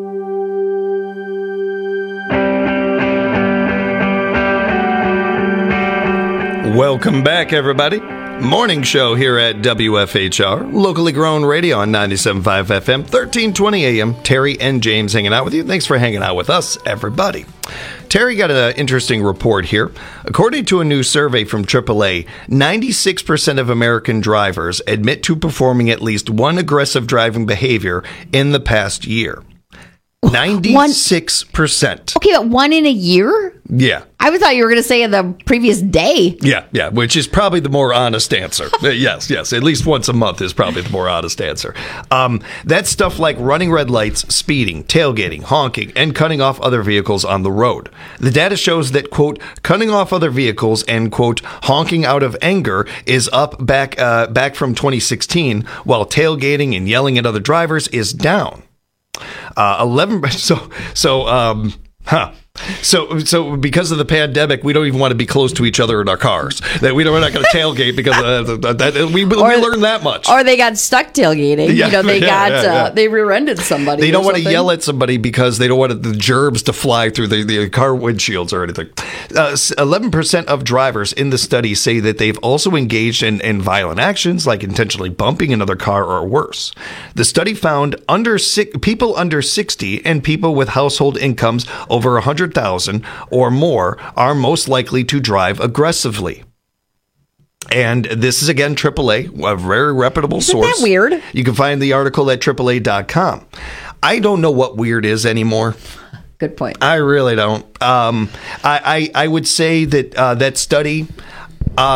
S9: Welcome back, everybody. Morning show here at W F H R, locally grown radio on ninety-seven point five F M, thirteen twenty A M. Terry and James hanging out with you. Thanks for hanging out with us, everybody. Terry got an interesting report here. According to a new survey from triple A, ninety-six percent of American drivers admit to performing at least one aggressive driving behavior in the past year. ninety-six percent.
S11: Okay, but one in a year?
S9: Yeah.
S11: I thought you were going to say in the previous day.
S9: Yeah, yeah, which is probably the more honest answer. yes, yes, at least once a month is probably the more honest answer. Um, that's stuff like running red lights, speeding, tailgating, honking, and cutting off other vehicles on the road. The data shows that, quote, cutting off other vehicles and, quote, honking out of anger is up back, uh, back from twenty sixteen, while tailgating and yelling at other drivers is down. Uh, eleven, so, so, um, huh. So, so because of the pandemic, we don't even want to be close to each other in our cars. That we don't, we're not going to tailgate because uh, that, we, we
S11: or,
S9: learned that much.
S11: Or they got stuck tailgating.
S9: Yeah,
S11: you know, they
S9: yeah,
S11: got
S9: yeah, yeah.
S11: Uh, they rear-ended somebody.
S9: They don't want
S11: something.
S9: to yell at somebody because they don't want the germs to fly through the, the car windshields or anything. Uh, Eleven percent of drivers in the study say that they've also engaged in, in violent actions like intentionally bumping another car or worse. The study found under people under sixty and people with household incomes over a hundred thousand or more are most likely to drive aggressively. And this is, again, triple A, a very reputable
S11: Isn't
S9: source.
S11: that weird?
S9: You can find the article at triple A dot com. I don't know what weird is anymore.
S11: Good point.
S9: I really don't. Um, I, I, I would say that uh, that study, um,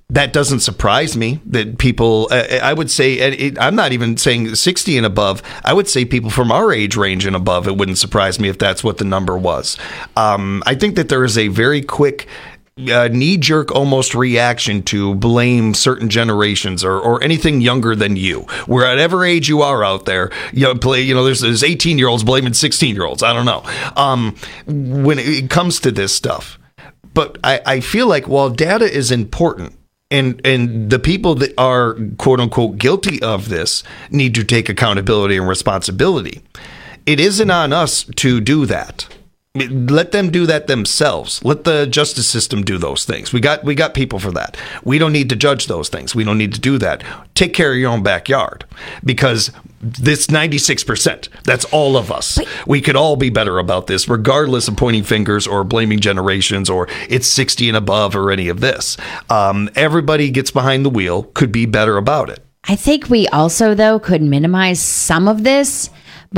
S9: That doesn't surprise me that people, uh, I would say, it, I'm not even saying sixty and above. I would say people from our age range and above, it wouldn't surprise me if that's what the number was. Um, I think that there is a very quick Uh, knee-jerk almost reaction to blame certain generations or, or anything younger than you. Wherever age you are out there, you know, play, you know there's, there's eighteen-year-olds blaming sixteen-year-olds. I don't know. Um, when it comes to this stuff. But I, I feel like while data is important, and and the people that are, quote-unquote, guilty of this need to take accountability and responsibility, it isn't on us to do that. Let them do that themselves. Let the justice system do those things. We got we got people for that. We don't need to judge those things. We don't need to do that. Take care of your own backyard, because this ninety-six percent, that's all of us. We could all be better about this, regardless of pointing fingers or blaming generations or it's sixty and above or any of this. Um, everybody gets behind the wheel could be better about it.
S11: I think we also, though, could minimize some of this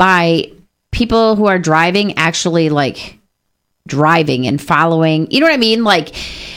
S11: by people who are driving actually like driving and following, you know what I mean? Like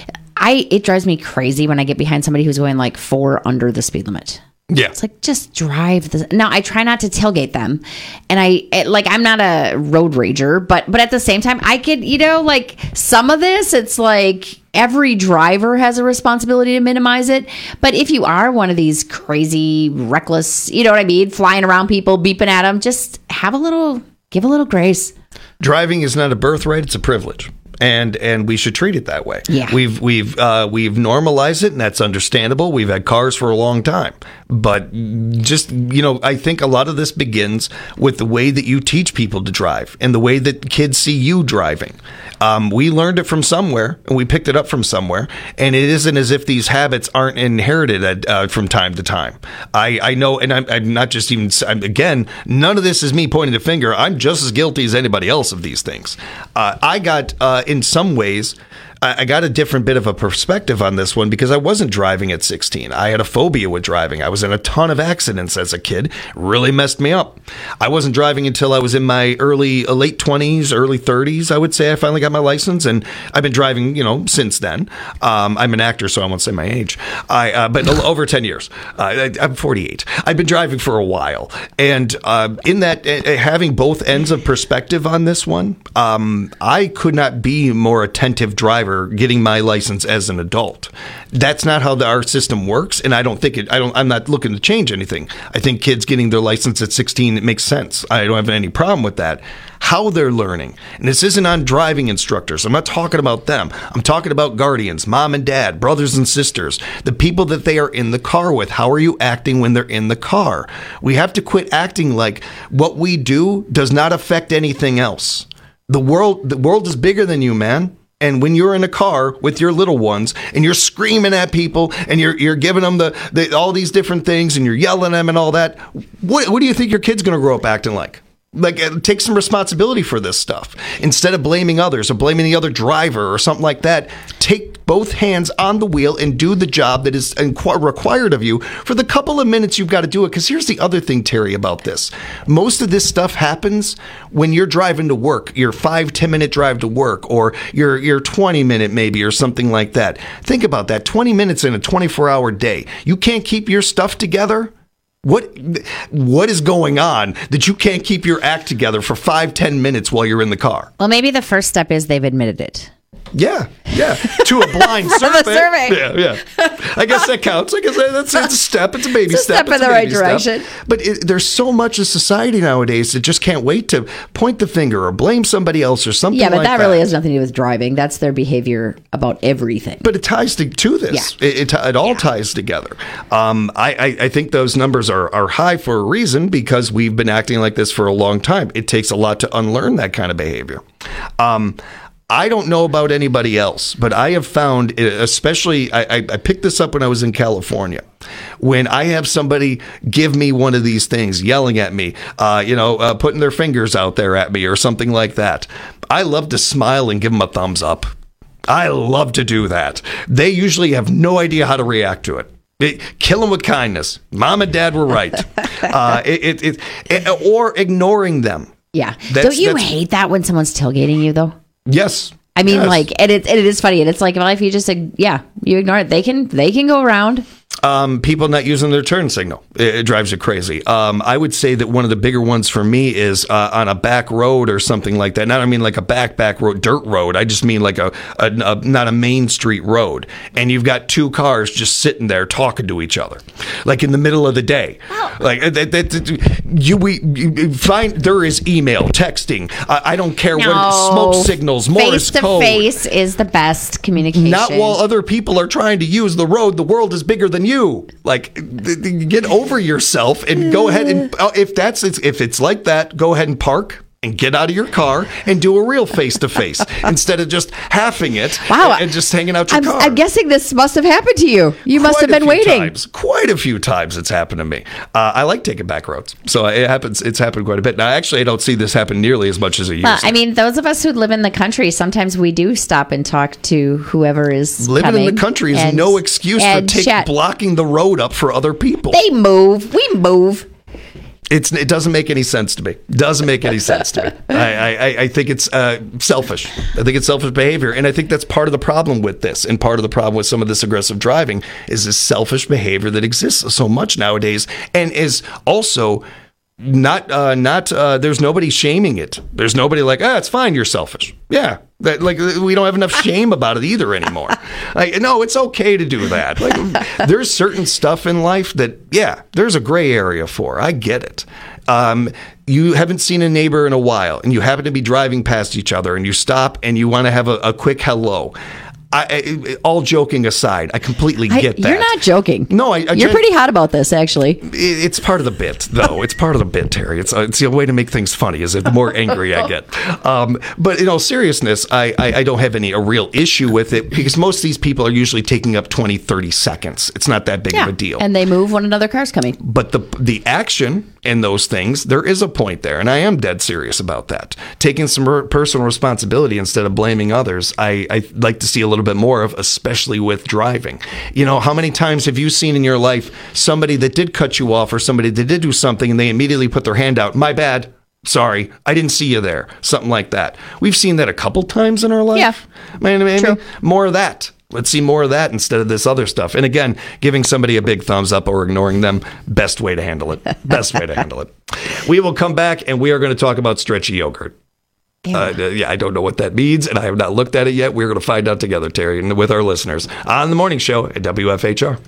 S11: I, it drives me crazy when I get behind somebody who's going like four under the speed limit.
S9: Yeah.
S11: It's like, just drive the, now I try not to tailgate them. And I it, like, I'm not a road rager, but, but at the same time I could, you know, like some of this, it's like every driver has a responsibility to minimize it. But if you are one of these crazy, reckless, you know what I mean? Flying around people, beeping at them, just have a little, give a little grace.
S9: Driving is not a birthright, it's a privilege. And and we should treat it that way.
S11: Yeah.
S9: We've we've uh, we've normalized it, and that's understandable. We've had cars for a long time, but just you know, I think a lot of this begins with the way that you teach people to drive and the way that kids see you driving. Um, we learned it from somewhere, and we picked it up from somewhere. And it isn't as if these habits aren't inherited uh, from time to time. I, I know, and I'm, I'm not just even I'm, again. None of this is me pointing a finger. I'm just as guilty as anybody else of these things. Uh, I got. Uh, in some ways, I got a different bit of a perspective on this one because I wasn't driving at sixteen. I had a phobia with driving. I was in a ton of accidents as a kid. Really messed me up. I wasn't driving until I was in my early, late twenties, early thirties, I would say. I finally got my license, and I've been driving, you know, since then. Um, I'm an actor, so I won't say my age. I, uh, but over ten years. Uh, I, I'm forty-eight. I've been driving for a while. And uh, in that, uh, having both ends of perspective on this one, um, I could not be a more attentive driver getting my license as an adult. That's not how the, our system works, and I don't think it. I don't. I'm not looking to change anything. I think kids getting their license at sixteen, it makes sense. I don't have any problem with that. How they're learning, and this isn't on driving instructors. I'm not talking about them. I'm talking about guardians, mom and dad, brothers and sisters, the people that they are in the car with. How are you acting when they're in the car? We have to quit acting like what we do does not affect anything else. The world, the world is bigger than you, man. And when you're in a car with your little ones and you're screaming at people and you're you're giving them the, the all these different things and you're yelling at them and all that, what what do you think your kid's going to grow up acting like? Like, take some responsibility for this stuff. Instead of blaming others or blaming the other driver or something like that, take both hands on the wheel and do the job that is required of you for the couple of minutes you've got to do it. Because here's the other thing, Terry, about this. Most of this stuff happens when you're driving to work, your five, ten minute drive to work, or your, your twenty minute maybe, or something like that. Think about that. twenty minutes in a twenty-four hour day. You can't keep your stuff together? What what is going on that you can't keep your act together for five, ten minutes while you're in the car?
S11: Well, maybe the first step is they've admitted it.
S9: Yeah, yeah. To a blind survey.
S11: survey.
S9: Yeah, yeah. I guess that counts. I guess that's it's a step. It's a baby
S11: it's a
S9: step.
S11: step
S9: it's
S11: in
S9: a
S11: the right
S9: step.
S11: direction.
S9: But it, there's so much of society nowadays that just can't wait to point the finger or blame somebody else or something
S11: Yeah, but
S9: like
S11: that,
S9: that
S11: really has nothing to do with driving. That's their behavior about everything.
S9: But it ties to, to this. Yeah. It, it, it all yeah. ties together. Um, I, I, I think those numbers are, are high for a reason because we've been acting like this for a long time. It takes a lot to unlearn that kind of behavior. Um, I don't know about anybody else, but I have found, especially, I, I picked this up when I was in California. When I have somebody give me one of these things, yelling at me, uh, you know, uh, putting their fingers out there at me or something like that, I love to smile and give them a thumbs up. I love to do that. They usually have no idea how to react to it. It, kill them with kindness. Mom and dad were right. uh, it, it, it, or ignoring them.
S11: Yeah.
S9: That's,
S11: Don't you
S9: that's,
S11: hate that when someone's tailgating you, though?
S9: Yes.
S11: I mean,
S9: Yes.
S11: like, and it, and it is funny. And it's like, well, if you just, uh, yeah, you ignore it, they can, they can go around.
S9: Um, people not using their turn signal. It, it drives you crazy. Um, I would say that one of the bigger ones for me is uh, on a back road or something like that. Not I mean like a back, back road, dirt road. I just mean like a, a, a not a main street road. And you've got two cars just sitting there talking to each other, like in the middle of the day. Oh. Like that, that, that, you, we you find there is email, texting. Uh, I don't care
S11: No.
S9: what smoke signals, Morse
S11: Face to
S9: code.
S11: face is the best communication.
S9: Not while other people are trying to use the road. The world is bigger than you. Like, th- th- get over yourself and go ahead and uh, if that's if it's like that, go ahead and park and get out of your car and do a real face to face instead of just halving it.
S11: Wow.
S9: and, and just hanging out your
S11: I'm,
S9: car.
S11: I'm guessing this must have happened to you. You must
S9: Quite
S11: have
S9: a
S11: been
S9: few
S11: waiting.
S9: Times, quite a few times it's happened to me. Uh, I like taking back roads, so it happens. It's happened quite a bit. Now, actually, I don't see this happen nearly as much as it used
S11: Well,
S9: to.
S11: I mean, those of us who live in the country, sometimes we do stop and talk to whoever is
S9: Living
S11: coming
S9: in the country is
S11: and-
S9: no excuse for
S11: and
S9: take,
S11: chat.
S9: blocking the road up for other people.
S11: They move. We move.
S9: It's it doesn't make any sense to me. Doesn't make any sense to me. I I, I think it's uh, selfish. I think it's selfish behavior, and I think that's part of the problem with this, and part of the problem with some of this aggressive driving is this selfish behavior that exists so much nowadays, and is also not uh, not. Uh, there's nobody shaming it. There's nobody like, ah, it's fine. You're selfish. Yeah. That, like we don't have enough shame about it either anymore. Like, no, it's okay to do that. Like, there's certain stuff in life that, yeah, there's a gray area for. I get it. Um, you haven't seen a neighbor in a while, and you happen to be driving past each other, and you stop and you want to have a, a quick hello. I, I, all joking aside, I completely
S11: I-
S9: get that.
S11: You're not joking.
S9: No, I, I
S11: You're
S9: gen-
S11: pretty hot about this, actually.
S9: It- It's part of the bit, though. It's part of the bit, Terry. It's, uh, it's the way to make things funny. Is it the more angry I get? Um, but in all seriousness, I, I, I don't have any a real issue with it because most of these people are usually taking up twenty, thirty seconds. It's not that big
S11: Yeah.
S9: of a deal.
S11: And they move when another car's coming.
S9: But the the action in those things, there is a point there, and I am dead serious about that. Taking some per- personal responsibility instead of blaming others, I I like to see a little bit more of, especially with driving. You know, how many times have you seen in your life somebody that did cut you off or somebody that did do something and they immediately put their hand out? My bad. Sorry, I didn't see you there. Something like that. We've seen that a couple times in our life.
S11: Yeah,
S9: Man, maybe more of that. Let's see more of that instead of this other stuff. And again, giving somebody a big thumbs up or ignoring them, best way to handle it. Best way to handle it. We will come back and we are going to talk about stretchy yogurt. Uh, yeah, I don't know what that means, and I have not looked at it yet. We're going to find out together, Terry, and with our listeners on the morning show at W F H R.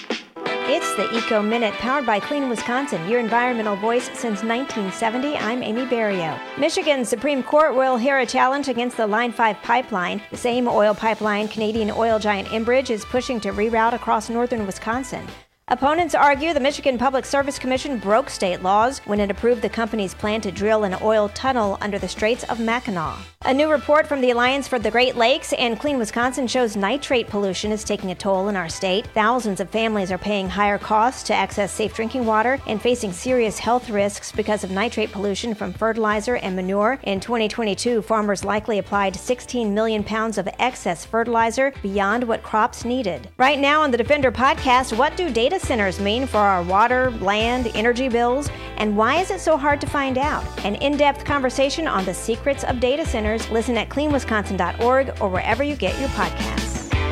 S1: It's the Eco Minute, powered by Clean Wisconsin, your environmental voice since nineteen seventy. I'm Amy Barrio. Michigan's Supreme Court will hear a challenge against the Line five pipeline. The same oil pipeline Canadian oil giant Enbridge is pushing to reroute across northern Wisconsin. Opponents argue the Michigan Public Service Commission broke state laws when it approved the company's plan to drill an oil tunnel under the Straits of Mackinac. A new report from the Alliance for the Great Lakes and Clean Wisconsin shows nitrate pollution is taking a toll in our state. Thousands of families are paying higher costs to access safe drinking water and facing serious health risks because of nitrate pollution from fertilizer and manure. In twenty twenty-two, farmers likely applied sixteen million pounds of excess fertilizer beyond what crops needed. Right now on the Defender podcast, what do data centers mean for our water, land, energy bills, and why is it so hard to find out? An in-depth conversation on the secrets of data centers. Listen at clean wisconsin dot org or wherever you get your podcasts.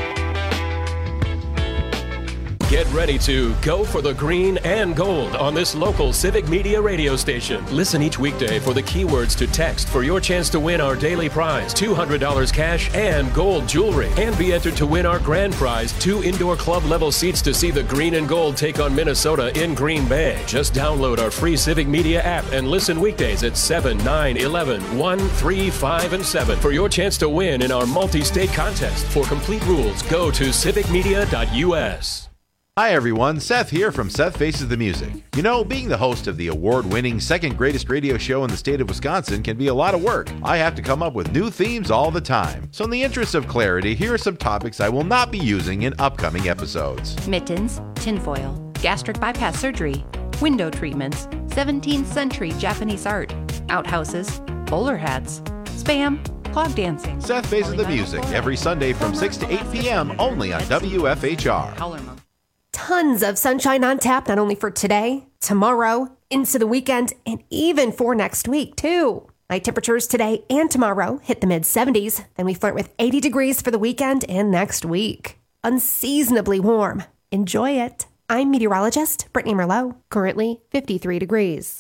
S22: Get ready to go for the green and gold on this local Civic Media radio station. Listen each weekday for the keywords to text for your chance to win our daily prize, two hundred dollars cash and gold jewelry. And be entered to win our grand prize, two indoor club level seats to see the green and gold take on Minnesota in Green Bay. Just download our free Civic Media app and listen weekdays at seven, nine, eleven, one, three, five, and seven for your chance to win in our multi-state contest. For complete rules, go to civic media dot U S.
S23: Hi everyone, Seth here from Seth Faces the Music. You know, being the host of the award-winning second greatest radio show in the state of Wisconsin can be a lot of work. I have to come up with new themes all the time. So in the interest of clarity, here are some topics I will not be using in upcoming episodes.
S24: Mittens, tinfoil, gastric bypass surgery, window treatments, seventeenth century Japanese art, outhouses, bowler hats, spam, clog dancing.
S23: Seth Faces the Music, every Sunday from six to eight p.m. only on W F H R.
S25: Tons of sunshine on tap, not only for today, tomorrow, into the weekend, and even for next week, too. Night temperatures today and tomorrow hit the mid seventies. Then we flirt with eighty degrees for the weekend and next week. Unseasonably warm. Enjoy it. I'm meteorologist Brittany Merlot. Currently fifty-three degrees.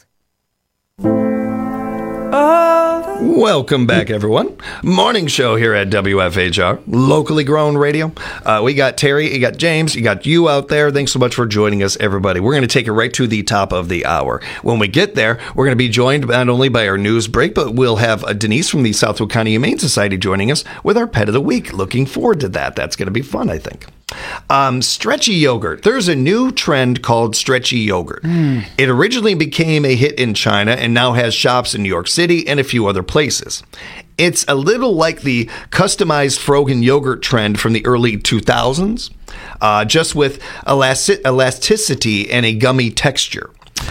S9: Welcome back, everyone. Morning show here at W F H R, locally grown radio. Uh, we got Terry, you got James, you got you out there. Thanks so much for joining us, everybody. We're going to take it right to the top of the hour. When we get there, we're going to be joined not only by our news break, but we'll have uh, Denise from the Southwood County Humane Society joining us with our pet of the week. Looking forward to that. That's going to be fun, I think. Um, stretchy yogurt. There's a new trend called stretchy yogurt. Mm. It originally became a hit in China and now has shops in New York City and a few other places. It's a little like the customized frozen yogurt trend from the early two thousands, uh, just with elastic- elasticity and a gummy texture.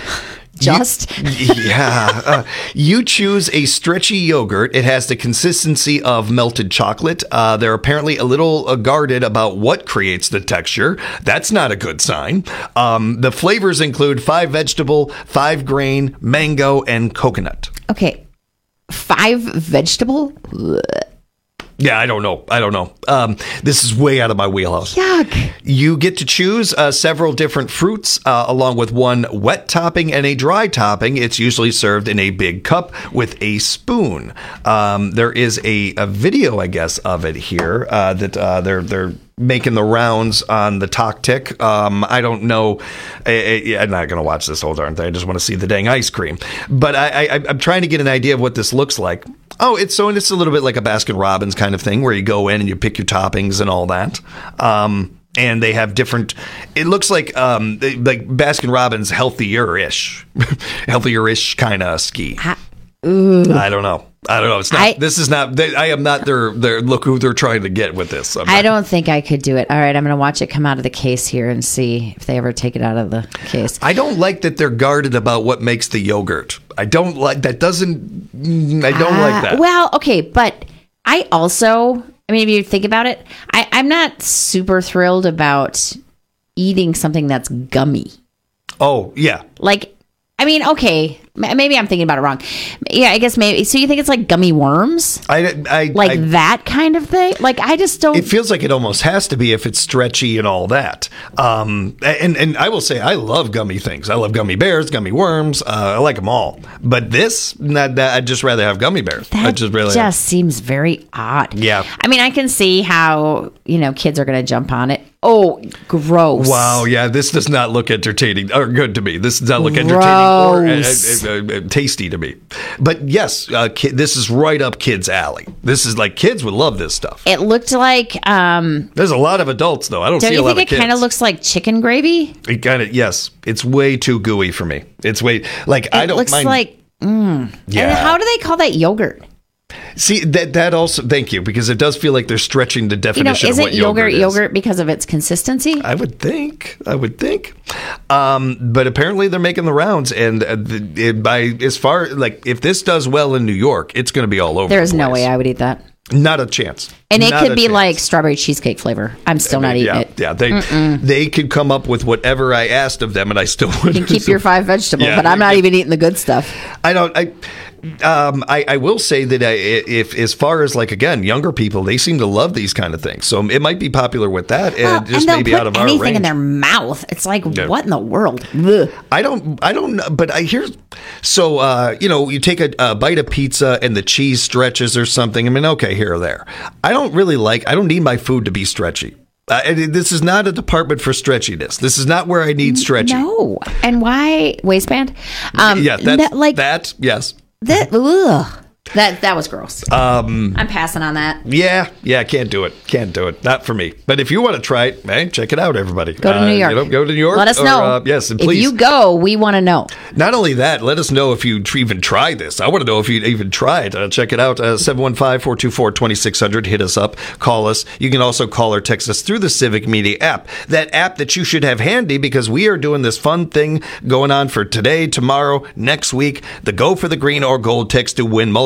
S11: Just?
S9: You, yeah. Uh, you choose a stretchy yogurt. It has the consistency of melted chocolate. Uh, they're apparently a little uh, guarded about what creates the texture. That's not a good sign. Um, the flavors include five vegetable, five grain, mango, and coconut.
S11: Okay. Five vegetable? Ugh.
S9: Yeah, I don't know. I don't know. Um, this is way out of my wheelhouse.
S11: Yuck.
S9: You get to choose uh, several different fruits uh, along with one wet topping and a dry topping. It's usually served in a big cup with a spoon. Um, there is a, a video, I guess, of it here uh, that uh, they're they're making the rounds on the Toktik. Um, I don't know. I, I, I'm not going to watch this whole darn thing. I just want to see the dang ice cream. But I, I, I'm trying to get an idea of what this looks like. Oh, it's so it's a little bit like a Baskin Robbins kind of thing where you go in and you pick your toppings and all that. Um, and they have different. It looks like um, they, like Baskin Robbins healthier-ish, healthier-ish kind of ski. I, I don't know. I don't know. It's not. I, this is not. They, I am not their. Their look who they're trying to get with this.
S11: I don't think I could do it. All right, I'm going to watch it come out of the case here and see if they ever take it out of the case.
S9: I don't like that they're guarded about what makes the yogurt. I don't like that. Doesn't. I don't uh, like that.
S11: Well, okay, but I also. I mean, if you think about it, I, I'm not super thrilled about eating something that's gummy.
S9: Oh yeah.
S11: Like. I mean, okay, maybe I'm thinking about it wrong. Yeah, I guess maybe. So you think it's like gummy worms?
S9: I, I
S11: like
S9: I,
S11: that kind of thing? Like, I just don't.
S9: It feels like it almost has to be if it's stretchy and all that. Um, and, and I will say, I love gummy things. I love gummy bears, gummy worms. Uh, I like them all. But this, not that, I'd just rather have gummy bears.
S11: That
S9: I just really
S11: just
S9: have.
S11: seems very odd.
S9: Yeah.
S11: I mean, I can see how, you know, kids are going to jump on it. Oh, gross.
S9: Wow, yeah, this does not look entertaining or good to me. This does not look gross. entertaining or uh, uh, uh, tasty to me. But yes, uh, ki- this is right up kids' alley. This is like kids would love this stuff.
S11: It looked like... Um,
S9: There's a lot of adults, though. I don't, don't see a lot of kids.
S11: Don't you think it kind of looks like chicken gravy?
S9: It kind of, yes. It's way too gooey for me. It's way, like,
S11: it
S9: I don't
S11: looks
S9: mind.
S11: like, mm.
S9: Yeah.
S11: And how do they call that yogurt?
S9: See, that that also, thank you, because it does feel like they're stretching the definition
S11: you know,
S9: of what yogurt
S11: is. Isn't yogurt yogurt because of its consistency?
S9: I would think. I would think. Um, but apparently they're making the rounds, and uh, the, it, by as far, like, if this does well in New York, it's going to be all over
S11: There's
S9: the place.
S11: no way I would eat that.
S9: Not a chance.
S11: And it
S9: Not
S11: could be
S9: chance.
S11: like strawberry cheesecake flavor. I'm still
S9: I mean,
S11: not eating
S9: yeah,
S11: it.
S9: Yeah, they
S11: Mm-mm.
S9: they could come up with whatever I asked of them, and I still would.
S11: You can keep
S9: so,
S11: your five vegetable,
S9: yeah,
S11: but I'm not
S9: yeah.
S11: even eating the good stuff.
S9: I don't. I. Um, I, I will say that I, if, as far as like again, younger people, they seem to love these kind of things. So it might be popular with that, and
S11: well,
S9: just
S11: and
S9: maybe
S11: put
S9: out of our
S11: anything
S9: range.
S11: in their mouth. It's like
S9: Yeah.
S11: what in the world? Ugh.
S9: I don't. I don't know. But I hear. So uh, you know, you take a, a bite of pizza and the cheese stretches or something. I mean, okay, here or there. I don't really like. I don't need my food to be stretchy. Uh, this is not a department for stretchiness. This is not where I need stretchy.
S11: No. And why waistband? Um,
S9: yeah, that's,
S11: no, like
S9: that. Yes.
S11: that. Ugh. That that was gross.
S9: Um,
S11: I'm passing on that.
S9: Yeah, yeah, can't do it. Can't do it. Not for me. But if you want to try it, hey, check it out, everybody.
S11: Go to
S9: uh,
S11: New York.
S9: You know, go to New York.
S11: Let us
S9: or,
S11: know.
S9: Uh, yes, and please.
S11: If you go, we want to know.
S9: Not only that, let us know if you even try this. I want to know if you even tried. Uh, check it out. Uh, seven one five, four two four, two six zero zero. Hit us up. Call us. You can also call or text us through the Civic Media app. That app that you should have handy because we are doing this fun thing going on for today, tomorrow, next week. The Go for the Green or Gold text to win multiple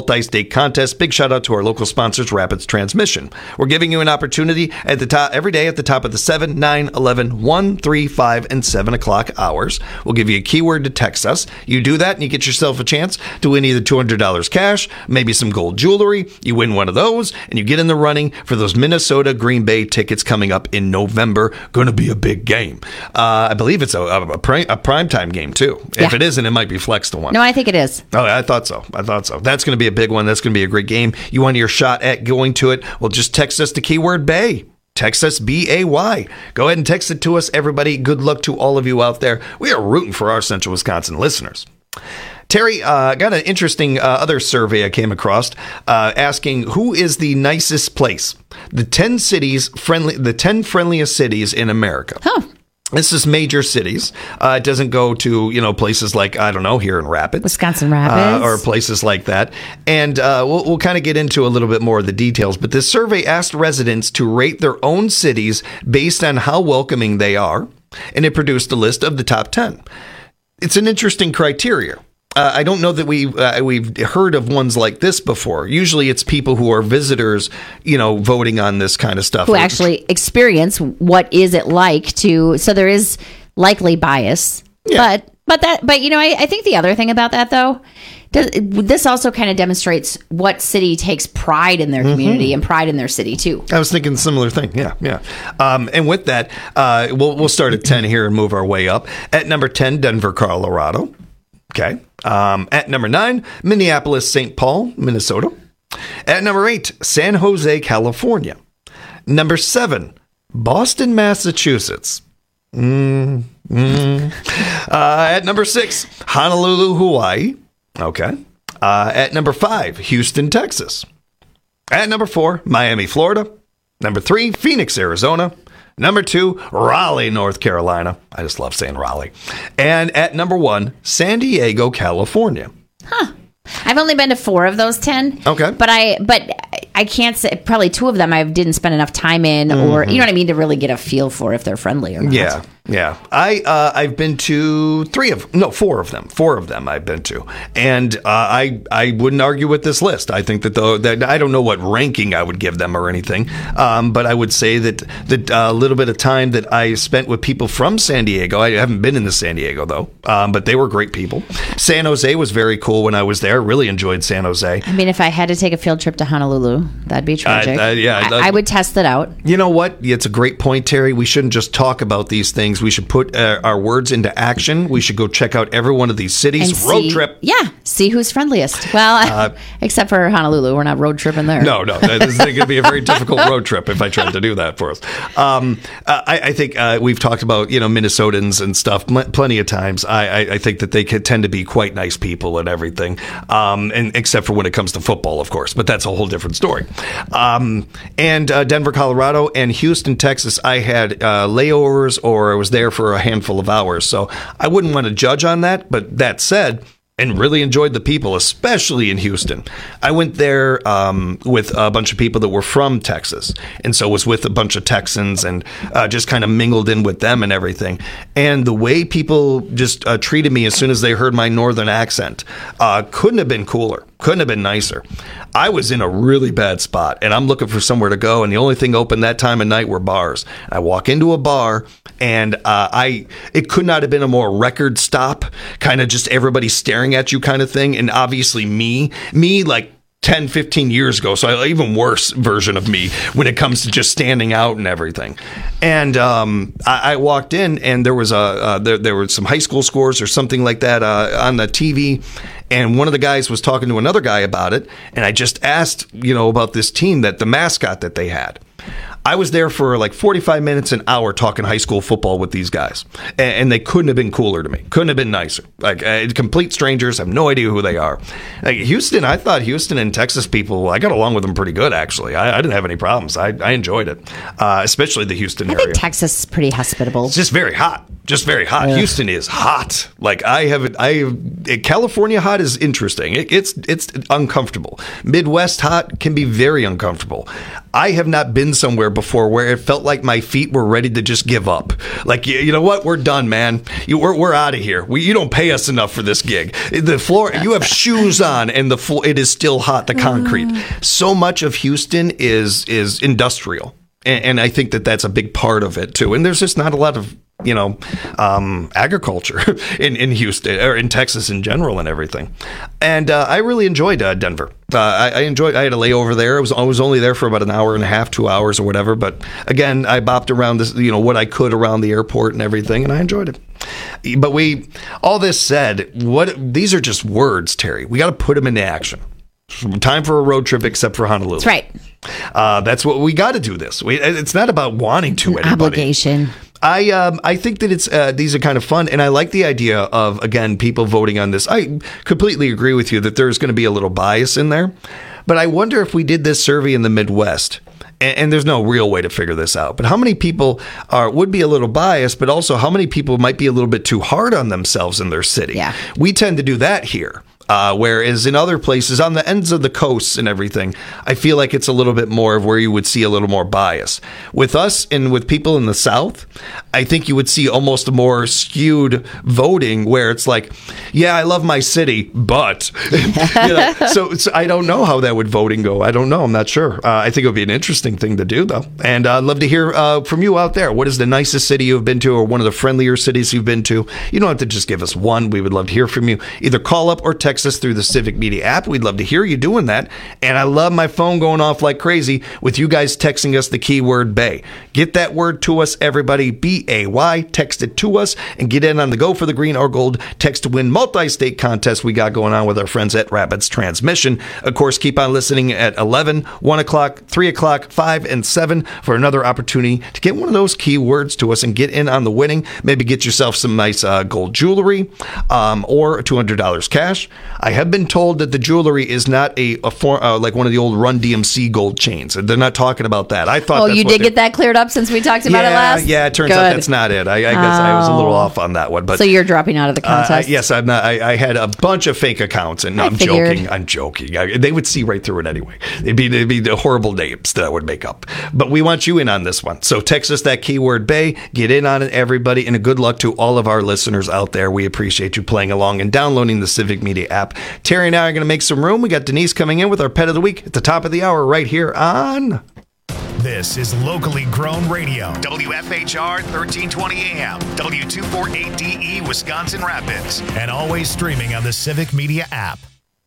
S9: multi state contest. Big shout out to our local sponsors, Rapids Transmission. We're giving you an opportunity at the top every day at the top of the seven, nine, eleven, one, three, five, and seven o'clock hours. We'll give you a keyword to text us. You do that, and you get yourself a chance to win either two hundred dollars cash, maybe some gold jewelry. You win one of those, and you get in the running for those Minnesota Green Bay tickets coming up in November. Going to be a big game. Uh, I believe it's a, a, a, prime, a primetime game, too.
S11: Yeah.
S9: If it isn't, it might be flexed to one.
S11: No, I think it is.
S9: Oh, I thought so. I thought so. That's going to be a big one. That's going to be a great game. You want your shot at going to it? Well, just text us the keyword Bay. Text us B A Y. Go ahead and text it to us, everybody. Good luck to all of you out there. We are rooting for our Central Wisconsin listeners. Terry, uh, got an interesting uh, other survey I came across uh, asking who is the nicest place. The ten cities friendly, the ten friendliest cities in America.
S11: Huh.
S9: This is major cities. Uh, it doesn't go to, you know, places like, I don't know, here in Rapids.
S11: Wisconsin Rapids.
S9: Uh, or places like that. And uh, we'll, we'll kind of get into a little bit more of the details. But this survey asked residents to rate their own cities based on how welcoming they are. And it produced a list of the top ten. It's an interesting criteria. Uh, I don't know that we uh, we've heard of ones like this before. Usually, it's people who are visitors, you know, voting on this kind of stuff.
S11: Who actually experience what is it like to. So there is likely bias,
S9: yeah.
S11: but but that but you know I, I think the other thing about that though, does, this also kind of demonstrates what city takes pride in their community
S9: Mm-hmm.
S11: and pride in their city too.
S9: I was thinking similar thing. Yeah, yeah. Um, and with that, uh, we'll we'll start at ten here and move our way up. At number ten, Denver, Colorado. Okay. Um, at number nine, Minneapolis, Saint Paul, Minnesota. At number eight, San Jose, California. Number seven, Boston, Massachusetts. Mm, mm. Uh, at number six, Honolulu, Hawaii. Okay. Uh, at number five, Houston, Texas. At number four, Miami, Florida. Number three, Phoenix, Arizona. Number two, Raleigh, North Carolina. I just love saying Raleigh. And at number one, San Diego, California.
S11: Huh. I've only been to four of those ten.
S9: Okay.
S11: But I but I can't say, probably two of them I didn't spend enough time in
S9: Mm-hmm.
S11: or, you know what I mean, to really get a feel for if they're friendly or not.
S9: Yeah, yeah. I, uh, I've been to three of, no, four of them. Four of them I've been to. And uh, I I wouldn't argue with this list. I think that, though, that I don't know what ranking I would give them or anything, um, but I would say that that a uh, little bit of time that I spent with people from San Diego, I haven't been in the San Diego, though, um, but they were great people. San Jose was very cool when I was there. Really enjoyed San Jose.
S11: I mean, if I had to take a field trip to Honolulu, that'd be tragic.
S9: Uh, uh, yeah,
S11: I, I would test it out.
S9: You know what? It's a great point, Terry. We shouldn't just talk about these things. We should put uh, our words into action. We should go check out every one of these cities.
S11: And
S9: Road
S11: see-
S9: trip.
S11: Yeah, see who's friendliest. Well,
S9: Uh,
S11: except for Honolulu. We're not road tripping there.
S9: No, no. This is going to be a very difficult road trip if I tried to do that for us. Um, I, I think uh, we've talked about, you know, Minnesotans and stuff pl- plenty of times. I, I, I think that they could tend to be quite nice people and everything, um, and except for when it comes to football, of course. But that's a whole different story. Um, and uh, Denver, Colorado, and Houston, Texas, I had uh, layovers or I was there for a handful of hours. So I wouldn't want to judge on that. But that said, and really enjoyed the people, especially in Houston. I went there um, with a bunch of people that were from Texas, and so was with a bunch of Texans and uh, just kind of mingled in with them and everything. And the way people just uh, treated me as soon as they heard my northern accent uh, couldn't have been cooler, couldn't have been nicer. I was in a really bad spot, and I'm looking for somewhere to go, and the only thing open that time of night were bars. I walk into a bar, and uh, I it could not have been a more record stop, kind of just everybody staring at you kind of thing. And obviously me, me like ten, fifteen years ago. So I, even worse version of me when it comes to just standing out and everything. And um, I, I walked in and there was a, uh, there, there were some high school scores or something like that uh, on the T V. And one of the guys was talking to another guy about it. And I just asked, you know, about this team, that the mascot that they had. I was there for like forty-five minutes, an hour talking high school football with these guys. And, and they couldn't have been cooler to me. Couldn't have been nicer. Like uh, complete strangers. Have no idea who they are. Like Houston, I thought Houston and Texas people, I got along with them pretty good, actually. I, I didn't have any problems. I, I enjoyed it, uh, especially the Houston
S11: I
S9: area.
S11: think Texas is pretty hospitable.
S9: It's just very hot. Just very hot.
S11: Yeah.
S9: Houston is hot. Like I have, I have, California hot is interesting. It, it's it's uncomfortable. Midwest hot can be very uncomfortable. I have not been somewhere somewhere before where it felt like my feet were ready to just give up. Like, you, you know what? We're done, man. You, we're we're out of here. We, you don't pay us enough for this gig. The floor, you have shoes on, and the floor, it is still hot. The concrete. So much of Houston is is industrial, and, and I think that that's a big part of it too. And there's just not a lot of you know, um, agriculture in, in Houston or in Texas in general and everything. And uh, I really enjoyed uh, Denver. Uh, I, I enjoyed, I had a layover there. I was, I was only there for about an hour and a half, two hours or whatever. But again, I bopped around this, you know, what I could around the airport and everything, and I enjoyed it. But we, all this said, what these are just words, Terry. We got to put them into action. Time for a road trip, except for Honolulu.
S11: That's right.
S9: Uh, that's what we got to do. This. We, it's not about wanting to.
S11: An obligation.
S9: I um, I think that it's uh, these are kind of fun, and I like the idea of, again, people voting on this. I completely agree with you that there's going to be a little bias in there, but I wonder if we did this survey in the Midwest, and, and there's no real way to figure this out, but how many people are would be a little biased, but also how many people might be a little bit too hard on themselves in their city? Yeah. We tend to do that here. Uh, whereas in other places, on the ends of the coasts and everything, I feel like it's a little bit more of where you would see a little more bias. With us and with people in the South, I think you would see almost a more skewed voting where it's like, yeah, I love my city, but you know, so, so I don't know how that would voting go. I don't know. I'm not sure. Uh, I think it would be an interesting thing to do, though. And uh, I'd love to hear uh, from you out there. What is the nicest city you've been to or one of the friendlier cities you've been to? You don't have to just give us one. We would love to hear from you. Either call up or text us through the Civic Media app. We'd love to hear you doing that. And I love my phone going off like crazy with you guys texting us the keyword Bay. Get that word to us, everybody. B A Y. Text it to us and get in on the Go for the Green or Gold text to win multi-state contest we got going on with our friends at Rapids Transmission. Of course, keep on listening at eleven, one o'clock, three o'clock, five, and seven for another opportunity to get one of those keywords to us and get in on the winning. Maybe get yourself some nice uh, gold jewelry um, or two hundred dollars cash. I have been told that the jewelry is not a, a form, uh, like one of the old Run D M C gold chains. They're not talking about that. I thought.
S11: Oh,
S9: that's
S11: you
S9: what
S11: did get that cleared up since we talked about
S9: yeah,
S11: it last.
S9: Yeah, it turns
S11: Good.
S9: out that's not it. I, I guess oh. I was a little off on that one. But
S11: so you're dropping out of the contest.
S9: Uh, I, yes, I'm not. I, I had a bunch of fake accounts, and no,
S11: I
S9: I'm
S11: figured.
S9: joking. I'm joking. I, they would see right through it anyway. It'd be it'd be the horrible names that I would make up. But we want you in on this one. So text us that keyword Bay. Get in on it, everybody, and a good luck to all of our listeners out there. We appreciate you playing along and downloading the Civic Media app. Terry and I are going to make some room. We got Denise coming in with our pet of the week at the top of the hour right here on.
S2: This is locally grown radio. W F H R thirteen twenty A M, W two forty-eight D E, Wisconsin Rapids, and always streaming on the Civic Media app.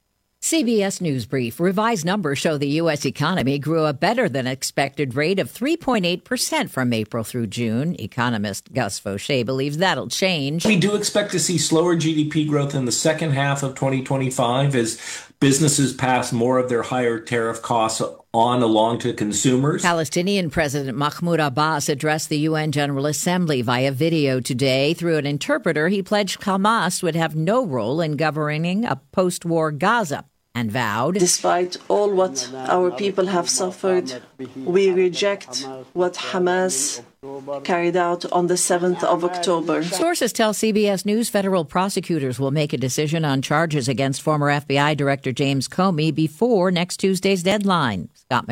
S3: C B S News Brief. Revised numbers show the U S economy grew a better than expected rate of three point eight percent from April through June. Economist Gus Fauché believes that'll change.
S4: We do expect to see slower G D P growth in the second half of twenty twenty-five as businesses pass more of their higher tariff costs on along to consumers.
S3: Palestinian President Mahmoud Abbas addressed the U N General Assembly via video today. Through an interpreter, he pledged Hamas would have no role in governing a post-war Gaza and vowed,
S5: despite all what our people have suffered, we reject what Hamas carried out on the seventh of October.
S3: Sources tell C B S News federal prosecutors will make a decision on charges against former F B I Director James Comey before next Tuesday's deadline. Scott